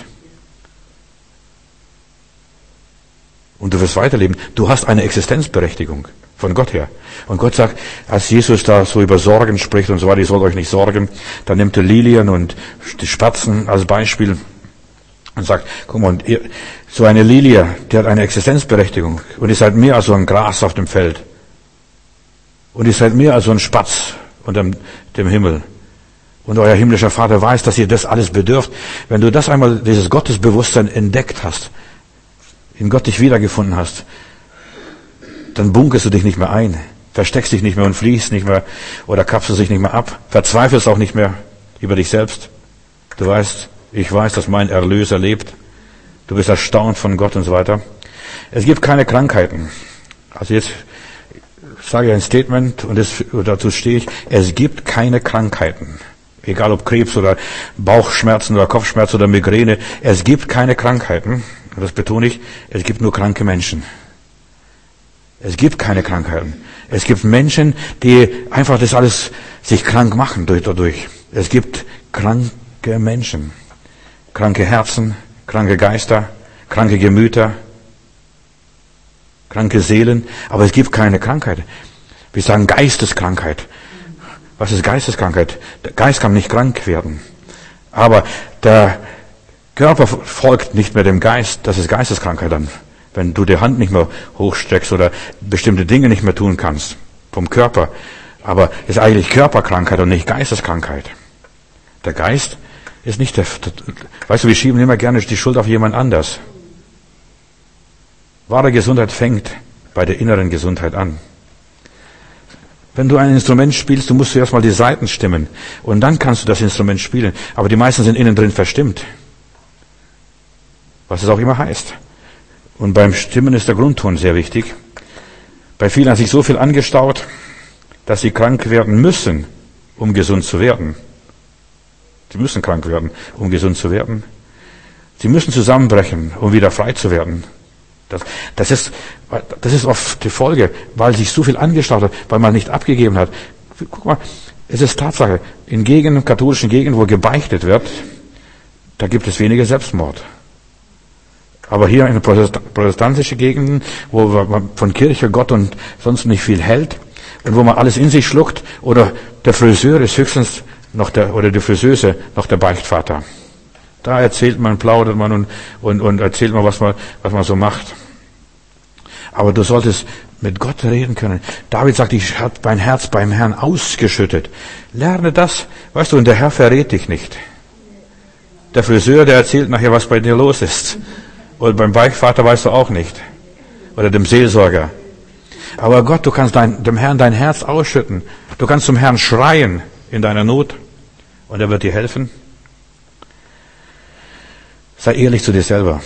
und du wirst weiterleben. Du hast eine Existenzberechtigung. Von Gott her. Und Gott sagt, als Jesus da so über Sorgen spricht und so weiter, ihr sollt euch nicht sorgen, dann nimmt er Lilien und die Spatzen als Beispiel und sagt, guck mal, so eine Lilie, die hat eine Existenzberechtigung und ihr seid mehr als so ein Gras auf dem Feld. Und ihr seid mehr als so ein Spatz unter dem Himmel. Und euer himmlischer Vater weiß, dass ihr das alles bedürft. Wenn du das einmal, dieses Gottesbewusstsein entdeckt hast, in Gott dich wiedergefunden hast, dann bunkerst du dich nicht mehr ein, versteckst dich nicht mehr und fliehst nicht mehr oder kapselst dich nicht mehr ab, verzweifelst auch nicht mehr über dich selbst. Du weißt, ich weiß, dass mein Erlöser lebt. Du bist erstaunt von Gott und so weiter. Es gibt keine Krankheiten. Also jetzt sage ich ein Statement und dazu stehe ich, es gibt keine Krankheiten. Egal ob Krebs oder Bauchschmerzen oder Kopfschmerzen oder Migräne, es gibt keine Krankheiten. Und das betone ich, es gibt nur kranke Menschen. Es gibt keine Krankheiten. Es gibt Menschen, die einfach das alles sich krank machen dadurch. Es gibt kranke Menschen. Kranke Herzen, kranke Geister, kranke Gemüter, kranke Seelen. Aber es gibt keine Krankheit. Wir sagen Geisteskrankheit. Was ist Geisteskrankheit? Der Geist kann nicht krank werden. Aber der Körper folgt nicht mehr dem Geist. Das ist Geisteskrankheit dann. Wenn du die Hand nicht mehr hochstreckst oder bestimmte Dinge nicht mehr tun kannst vom Körper. Aber es ist eigentlich Körperkrankheit und nicht Geisteskrankheit. Der Geist ist nicht weißt du, wir schieben immer gerne die Schuld auf jemand anders. Wahre Gesundheit fängt bei der inneren Gesundheit an. Wenn du ein Instrument spielst, du musst zuerst mal die Saiten stimmen. Und dann kannst du das Instrument spielen. Aber die meisten sind innen drin verstimmt. Was es auch immer heißt. Und beim Stimmen ist der Grundton sehr wichtig. Bei vielen hat sich so viel angestaut, dass sie krank werden müssen, um gesund zu werden. Sie müssen krank werden, um gesund zu werden. Sie müssen zusammenbrechen, um wieder frei zu werden. Das ist oft die Folge, weil sich so viel angestaut hat, weil man nicht abgegeben hat. Guck mal, es ist Tatsache, in katholischen Gegenden, wo gebeichtet wird, da gibt es weniger Selbstmord. Aber hier in protestantischen Gegenden, wo man von Kirche, Gott und sonst nicht viel hält und wo man alles in sich schluckt, oder der Friseur ist höchstens oder die Friseuse noch der Beichtvater. Da erzählt man, plaudert man und erzählt man, was man so macht. Aber du solltest mit Gott reden können. David sagt, ich habe mein Herz beim Herrn ausgeschüttet. Lerne das, weißt du, und der Herr verrät dich nicht. Der Friseur, der erzählt nachher, was bei dir los ist. Und beim Beichtvater weißt du auch nicht. Oder dem Seelsorger. Aber Gott, du kannst dem Herrn dein Herz ausschütten. Du kannst zum Herrn schreien in deiner Not. Und er wird dir helfen. Sei ehrlich zu dir selber.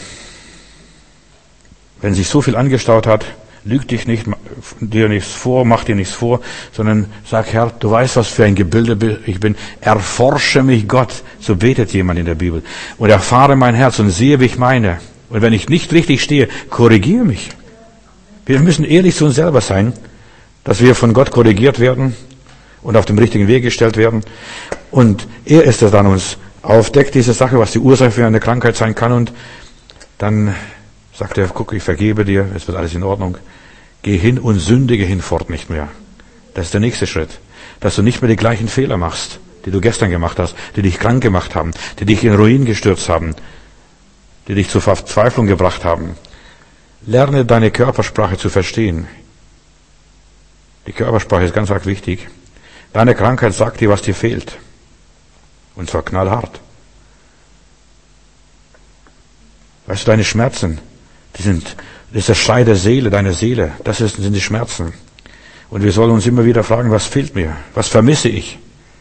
Wenn sich so viel angestaut hat, lüg dich nicht, dir nichts vor, mach dir nichts vor, sondern sag, Herr, du weißt, was für ein Gebilde ich bin. Erforsche mich, Gott. So betet jemand in der Bibel. Und erfahre mein Herz und sehe, wie ich meine. Und wenn ich nicht richtig stehe, korrigiere mich. Wir müssen ehrlich zu uns selber sein, dass wir von Gott korrigiert werden und auf dem richtigen Weg gestellt werden. Und er ist es dann uns aufdeckt, diese Sache, was die Ursache für eine Krankheit sein kann. Und dann sagt er, guck, ich vergebe dir, es wird alles in Ordnung. Geh hin und sündige hinfort nicht mehr. Das ist der nächste Schritt. Dass du nicht mehr die gleichen Fehler machst, die du gestern gemacht hast, die dich krank gemacht haben, die dich in Ruin gestürzt haben, die dich zur Verzweiflung gebracht haben. Lerne deine Körpersprache zu verstehen. Die Körpersprache ist ganz arg wichtig. Deine Krankheit sagt dir, was dir fehlt. Und zwar knallhart. Weißt du, deine Schmerzen, das ist der Schrei der Seele, deiner Seele. Das sind die Schmerzen. Und wir sollen uns immer wieder fragen, was fehlt mir? Was vermisse ich?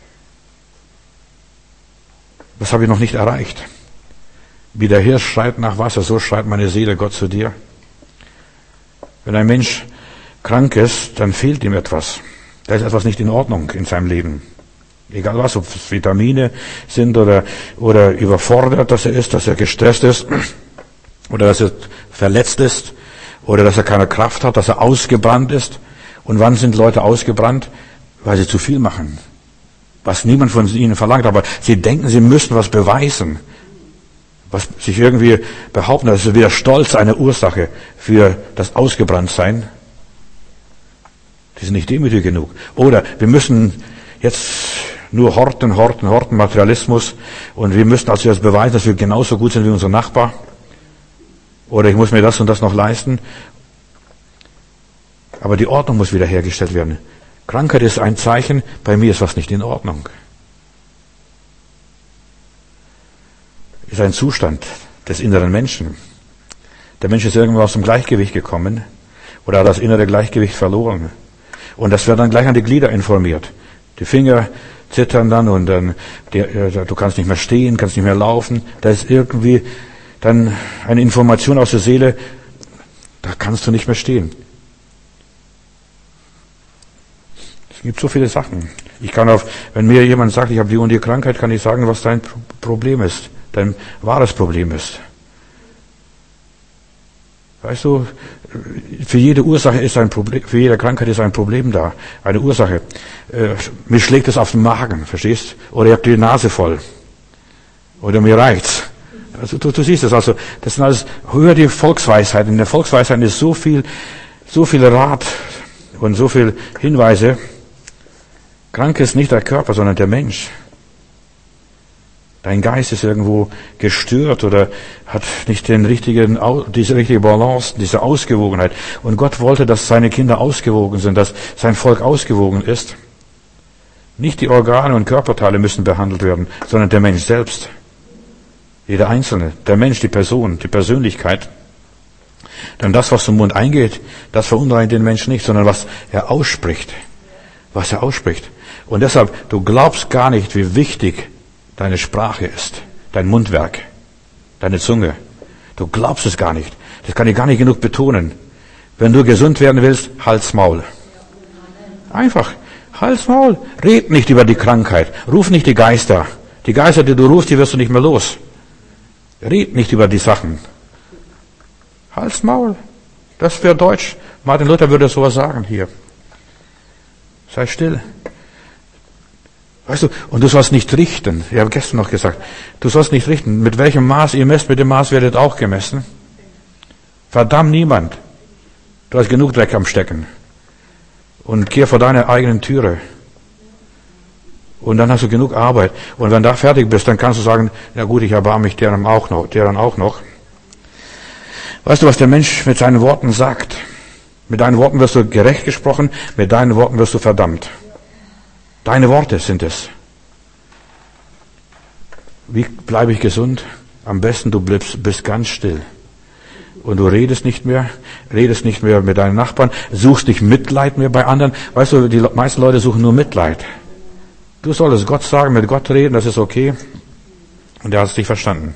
Was habe ich noch nicht erreicht? Wie der Hirsch schreit nach Wasser, so schreit meine Seele Gott zu dir. Wenn ein Mensch krank ist, dann fehlt ihm etwas. Da ist etwas nicht in Ordnung in seinem Leben. Egal was, ob es Vitamine sind oder überfordert, dass er ist, dass er gestresst ist oder dass er verletzt ist oder dass er keine Kraft hat, dass er ausgebrannt ist. Und wann sind Leute ausgebrannt? Weil sie zu viel machen. Was niemand von ihnen verlangt, aber sie denken, sie müssen was beweisen. Was sich irgendwie behaupten, das ist wieder Stolz eine Ursache für das Ausgebranntsein. Die sind nicht demütig genug. Oder wir müssen jetzt nur horten, Materialismus. Und wir müssen also jetzt beweisen, dass wir genauso gut sind wie unser Nachbar. Oder ich muss mir das und das noch leisten. Aber die Ordnung muss wiederhergestellt werden. Krankheit ist ein Zeichen, bei mir ist was nicht in Ordnung. Ist ein Zustand des inneren Menschen. Der Mensch ist irgendwann aus dem Gleichgewicht gekommen oder hat das innere Gleichgewicht verloren. Und das wird dann gleich an die Glieder informiert. Die Finger zittern dann und dann, du kannst nicht mehr stehen, kannst nicht mehr laufen. Da ist irgendwie dann eine Information aus der Seele, da kannst du nicht mehr stehen. Es gibt so viele Sachen. Ich kann wenn mir jemand sagt, ich habe die und die Krankheit, kann ich sagen, was dein Problem ist, dein wahres Problem ist. Weißt du, für jede Ursache ist ein Problem, für jede Krankheit ist ein Problem da, eine Ursache. Mir schlägt es auf den Magen, verstehst? Oder ich habe die Nase voll. Oder mir reicht's. Also du siehst es, also das sind alles, hör die Volksweisheit. In der Volksweisheit ist so viel Rat und so viel Hinweise. Krank ist nicht der Körper, sondern der Mensch. Dein Geist ist irgendwo gestört oder hat nicht diese richtige Balance, diese Ausgewogenheit. Und Gott wollte, dass seine Kinder ausgewogen sind, dass sein Volk ausgewogen ist. Nicht die Organe und Körperteile müssen behandelt werden, sondern der Mensch selbst. Jeder Einzelne, der Mensch, die Person, die Persönlichkeit. Denn das, was zum Mund eingeht, das verunreinigt den Menschen nicht, sondern was er ausspricht. Was er ausspricht. Und deshalb, du glaubst gar nicht, wie wichtig deine Sprache ist, dein Mundwerk, deine Zunge. Du glaubst es gar nicht. Das kann ich gar nicht genug betonen. Wenn du gesund werden willst, Hals, Maul. Einfach, Hals, Maul. Red nicht über die Krankheit. Ruf nicht die Geister. Die Geister, die du rufst, die wirst du nicht mehr los. Red nicht über die Sachen. Hals, Maul. Das wäre Deutsch. Martin Luther würde sowas sagen hier. Sei still. Weißt du, und du sollst nicht richten. Ich habe gestern noch gesagt, du sollst nicht richten. Mit welchem Maß ihr messt, mit dem Maß werdet auch gemessen. Verdamm niemand. Du hast genug Dreck am Stecken. Und kehr vor deiner eigenen Türe. Und dann hast du genug Arbeit. Und wenn du da fertig bist, dann kannst du sagen, na gut, ich erbarme mich deren auch noch. Weißt du, was der Mensch mit seinen Worten sagt? Mit deinen Worten wirst du gerecht gesprochen, mit deinen Worten wirst du verdammt. Deine Worte sind es. Wie bleibe ich gesund? Am besten, du bist ganz still. Und du redest nicht mehr mit deinen Nachbarn, suchst nicht Mitleid mehr bei anderen. Weißt du, die meisten Leute suchen nur Mitleid. Du solltest Gott sagen, mit Gott reden, das ist okay. Und er hat es nicht verstanden.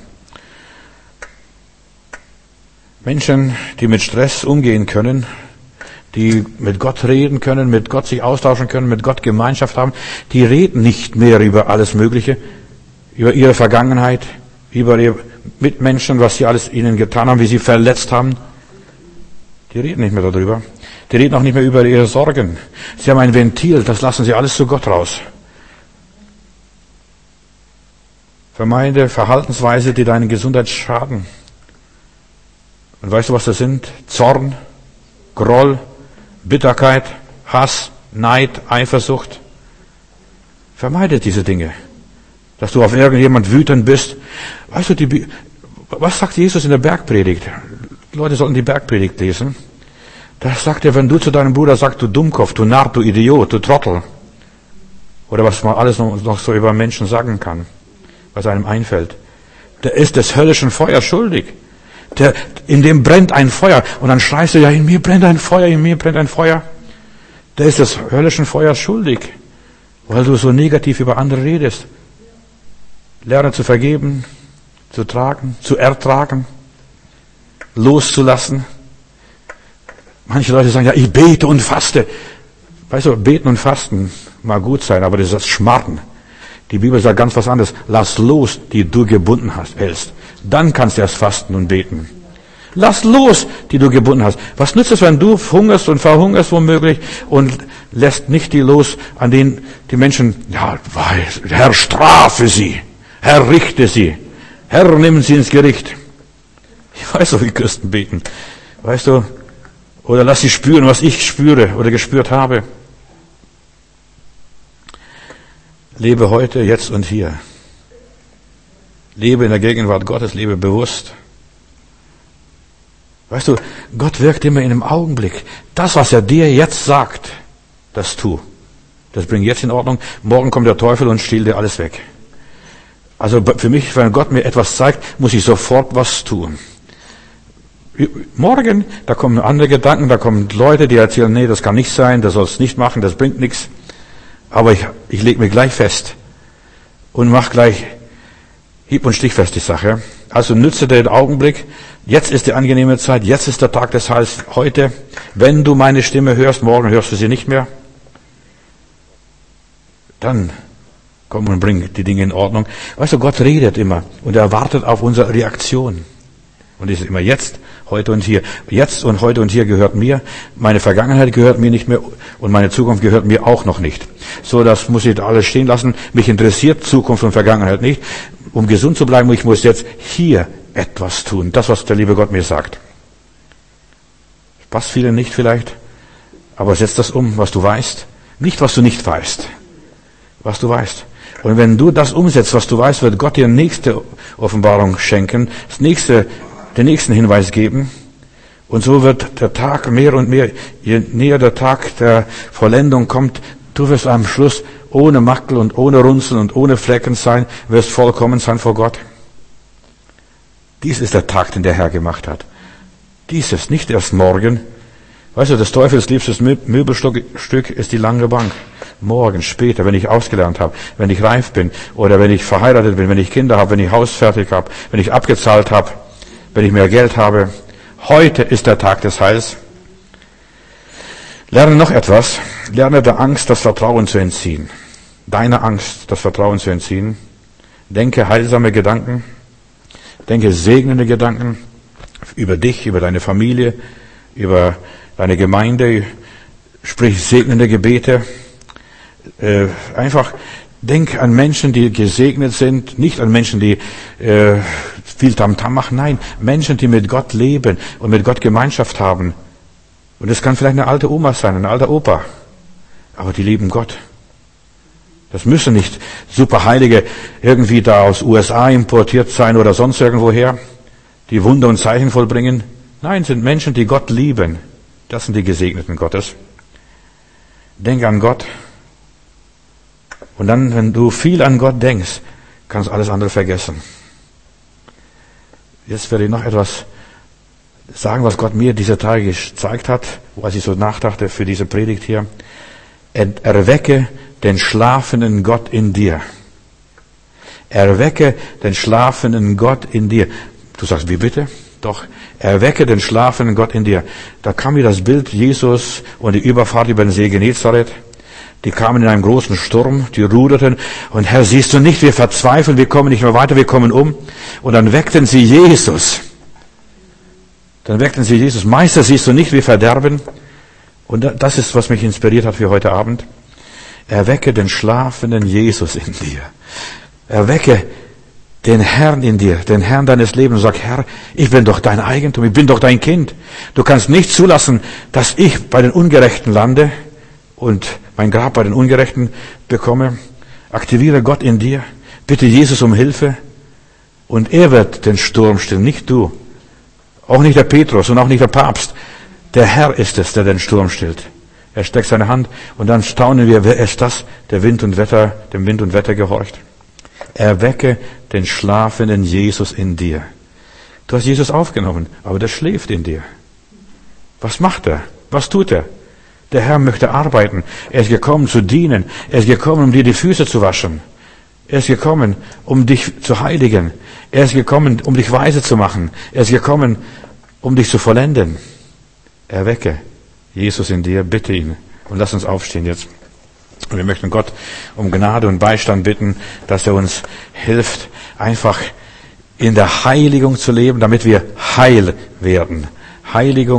Menschen, die mit Stress umgehen können, die mit Gott reden können, mit Gott sich austauschen können, mit Gott Gemeinschaft haben, die reden nicht mehr über alles Mögliche, über ihre Vergangenheit, über ihre Mitmenschen, was sie alles ihnen getan haben, wie sie verletzt haben. Die reden nicht mehr darüber. Die reden auch nicht mehr über ihre Sorgen. Sie haben ein Ventil, das lassen sie alles zu Gott raus. Vermeide Verhaltensweise, die deine Gesundheit schaden. Und weißt du, was das sind? Zorn, Groll, Bitterkeit, Hass, Neid, Eifersucht. Vermeide diese Dinge. Dass du auf irgendjemand wütend bist. Weißt du, was sagt Jesus in der Bergpredigt? Die Leute sollten die Bergpredigt lesen. Da sagt er, wenn du zu deinem Bruder sagst, du Dummkopf, du Narr, du Idiot, du Trottel. Oder was man alles noch so über Menschen sagen kann, was einem einfällt. Der ist des höllischen Feuers schuldig. In dem brennt ein Feuer. Und dann schreist du, ja, in mir brennt ein Feuer, in mir brennt ein Feuer. Der ist des höllischen Feuers schuldig. Weil du so negativ über andere redest. Lerne zu vergeben, zu tragen, zu ertragen, loszulassen. Manche Leute sagen, ja, ich bete und faste. Weißt du, beten und fasten mag gut sein, aber das ist das Schmarrn. Die Bibel sagt ganz was anderes. Lass los, die du gebunden hältst. Dann kannst du erst fasten und beten. Lass los, die du gebunden hast. Was nützt es, wenn du hungerst und verhungerst womöglich und lässt nicht die los, an denen die Menschen, ja, Herr, strafe sie. Herr, richte sie. Herr, nimm sie ins Gericht. Ich weiß so, wie Christen beten. Weißt du, Oder lass sie spüren, was ich spüre oder gespürt habe. Lebe heute, jetzt und hier. Lebe in der Gegenwart Gottes, lebe bewusst. Weißt du, Gott wirkt immer in einem Augenblick. Das, was er dir jetzt sagt, das tu. Das bringt jetzt in Ordnung. Morgen kommt der Teufel und stiehlt dir alles weg. Also für mich, wenn Gott mir etwas zeigt, muss ich sofort was tun. Morgen, da kommen andere Gedanken, da kommen Leute, die erzählen, nee, das kann nicht sein, das sollst nicht machen, das bringt nichts. Aber ich lege mir gleich fest und mach gleich hieb- und stichfest die Sache. Also nütze den Augenblick. Jetzt ist die angenehme Zeit, jetzt ist der Tag des Heils, heute. Wenn du meine Stimme hörst, morgen hörst du sie nicht mehr. Dann komm und bring die Dinge in Ordnung. Weißt du, Gott redet immer und er wartet auf unsere Reaktion. Und es ist immer jetzt, heute und hier. Jetzt und heute und hier gehört mir. Meine Vergangenheit gehört mir nicht mehr und meine Zukunft gehört mir auch noch nicht. So, das muss ich alles stehen lassen. Mich interessiert Zukunft und Vergangenheit nicht. Um gesund zu bleiben, ich muss jetzt hier etwas tun. Das, was der liebe Gott mir sagt. Passt vielen nicht vielleicht, aber setz das um, was du weißt. Nicht, was du nicht weißt. Was du weißt. Und wenn du das umsetzt, was du weißt, wird Gott dir nächste Offenbarung schenken, den nächsten Hinweis geben. Und so wird der Tag mehr und mehr, je näher der Tag der Vollendung kommt, du wirst am Schluss ohne Makel und ohne Runzeln und ohne Flecken sein, wirst vollkommen sein vor Gott. Dies ist der Tag, den der Herr gemacht hat. Dieses, nicht erst morgen. Weißt du, des Teufels liebstes Möbelstück ist die lange Bank. Morgen, später, wenn ich ausgelernt habe, wenn ich reif bin oder wenn ich verheiratet bin, wenn ich Kinder habe, wenn ich Haus fertig habe, wenn ich abgezahlt habe, wenn ich mehr Geld habe. Heute ist der Tag des Heils. Lerne noch etwas. Lerne der Angst das Vertrauen zu entziehen. Deiner Angst das Vertrauen zu entziehen. Denke heilsame Gedanken. Denke segnende Gedanken über dich, über deine Familie, über deine Gemeinde. Sprich segnende Gebete. Einfach denk an Menschen, die gesegnet sind, nicht an Menschen, die viel Tamtam machen. Nein, Menschen, die mit Gott leben und mit Gott Gemeinschaft haben. Und es kann vielleicht eine alte Oma sein, ein alter Opa, aber die lieben Gott. Das müssen nicht Superheilige irgendwie da aus USA importiert sein oder sonst irgendwoher, die Wunder und Zeichen vollbringen. Nein, sind Menschen, die Gott lieben. Das sind die Gesegneten Gottes. Denk an Gott. Und dann, wenn du viel an Gott denkst, kannst du alles andere vergessen. Jetzt werde ich noch etwas sagen, was Gott mir diese Tage gezeigt hat, als ich so nachdachte für diese Predigt hier. Erwecke den schlafenden Gott in dir. Erwecke den schlafenden Gott in dir. Du sagst, wie bitte? Doch, erwecke den schlafenden Gott in dir. Da kam mir das Bild Jesus und die Überfahrt über den See Genezareth. Die kamen in einem großen Sturm, die ruderten. Und Herr, siehst du nicht, wir verzweifeln, wir kommen nicht mehr weiter, wir kommen um. Und dann weckten sie Jesus. Meister, siehst du nicht, wir verderben. Und das ist, was mich inspiriert hat für heute Abend. Erwecke den schlafenden Jesus in dir. Erwecke den Herrn in dir, den Herrn deines Lebens. Und sag, Herr, ich bin doch dein Eigentum, ich bin doch dein Kind. Du kannst nicht zulassen, dass ich bei den Ungerechten lande und mein Grab bei den Ungerechten bekomme. Aktiviere Gott in dir. Bitte Jesus um Hilfe. Und er wird den Sturm stillen, nicht du. Auch nicht der Petrus und auch nicht der Papst. Der Herr ist es, der den Sturm stillt. Er streckt seine Hand und dann staunen wir, wer ist das, der dem Wind und Wetter gehorcht. Erwecke den schlafenden Jesus in dir. Du hast Jesus aufgenommen, aber der schläft in dir. Was macht er? Was tut er? Der Herr möchte arbeiten. Er ist gekommen zu dienen. Er ist gekommen, um dir die Füße zu waschen. Er ist gekommen, um dich zu heiligen. Er ist gekommen, um dich weise zu machen. Er ist gekommen, um dich zu vollenden. Erwecke Jesus in dir, bitte ihn. Und lass uns aufstehen jetzt. Und wir möchten Gott um Gnade und Beistand bitten, dass er uns hilft, einfach in der Heiligung zu leben, damit wir heil werden. Heiligung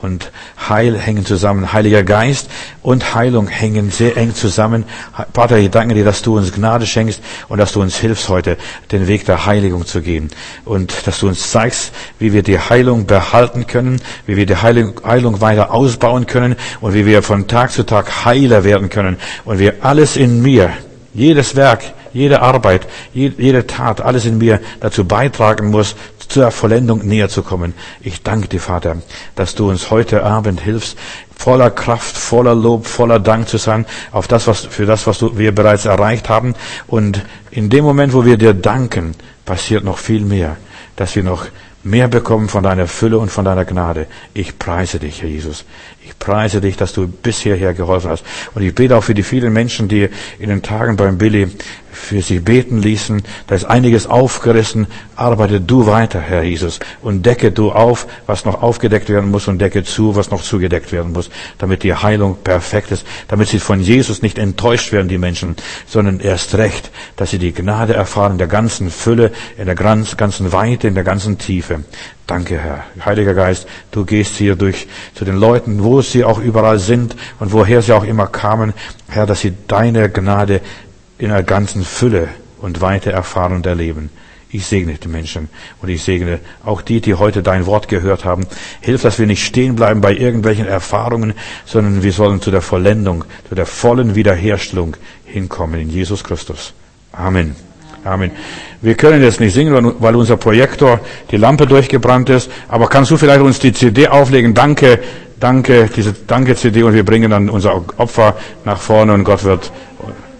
und Heil hängen zusammen. Heiliger Geist und Heilung hängen sehr eng zusammen. Vater, ich danke dir, dass du uns Gnade schenkst und dass du uns hilfst, heute den Weg der Heiligung zu gehen. Und dass du uns zeigst, wie wir die Heilung behalten können, wie wir die Heilung weiter ausbauen können und wie wir von Tag zu Tag heiler werden können. Und wir alles in mir, jedes Werk, jede Arbeit, jede Tat, alles in mir dazu beitragen muss, zur Vollendung näher zu kommen. Ich danke dir, Vater, dass du uns heute Abend hilfst, voller Kraft, voller Lob, voller Dank zu sein auf das, was wir bereits erreicht haben. Und in dem Moment, wo wir dir danken, passiert noch viel mehr, dass wir noch mehr bekommen von deiner Fülle und von deiner Gnade. Ich preise dich, Herr Jesus. Ich preise dich, dass du bis hierher geholfen hast. Und ich bete auch für die vielen Menschen, die in den Tagen beim Billy für sie beten ließen. Da ist einiges aufgerissen. Arbeite du weiter, Herr Jesus. Und decke du auf, was noch aufgedeckt werden muss, und decke zu, was noch zugedeckt werden muss, damit die Heilung perfekt ist, damit sie von Jesus nicht enttäuscht werden, die Menschen, sondern erst recht, dass sie die Gnade erfahren in der ganzen Fülle, in der ganzen Weite, in der ganzen Tiefe. Danke, Herr. Heiliger Geist, du gehst hier durch zu den Leuten, wo sie auch überall sind und woher sie auch immer kamen, Herr, dass sie deine Gnade in der ganzen Fülle und Weite erfahren und erleben. Ich segne die Menschen und ich segne auch die heute dein Wort gehört haben. Hilf, dass wir nicht stehen bleiben bei irgendwelchen Erfahrungen, sondern wir sollen zu der Vollendung, zu der vollen Wiederherstellung hinkommen in Jesus Christus. Amen. Amen. Wir können jetzt nicht singen, weil unser Projektor, die Lampe durchgebrannt ist, aber kannst du vielleicht uns die CD auflegen? Danke, diese Danke-CD, und wir bringen dann unser Opfer nach vorne und Gott wird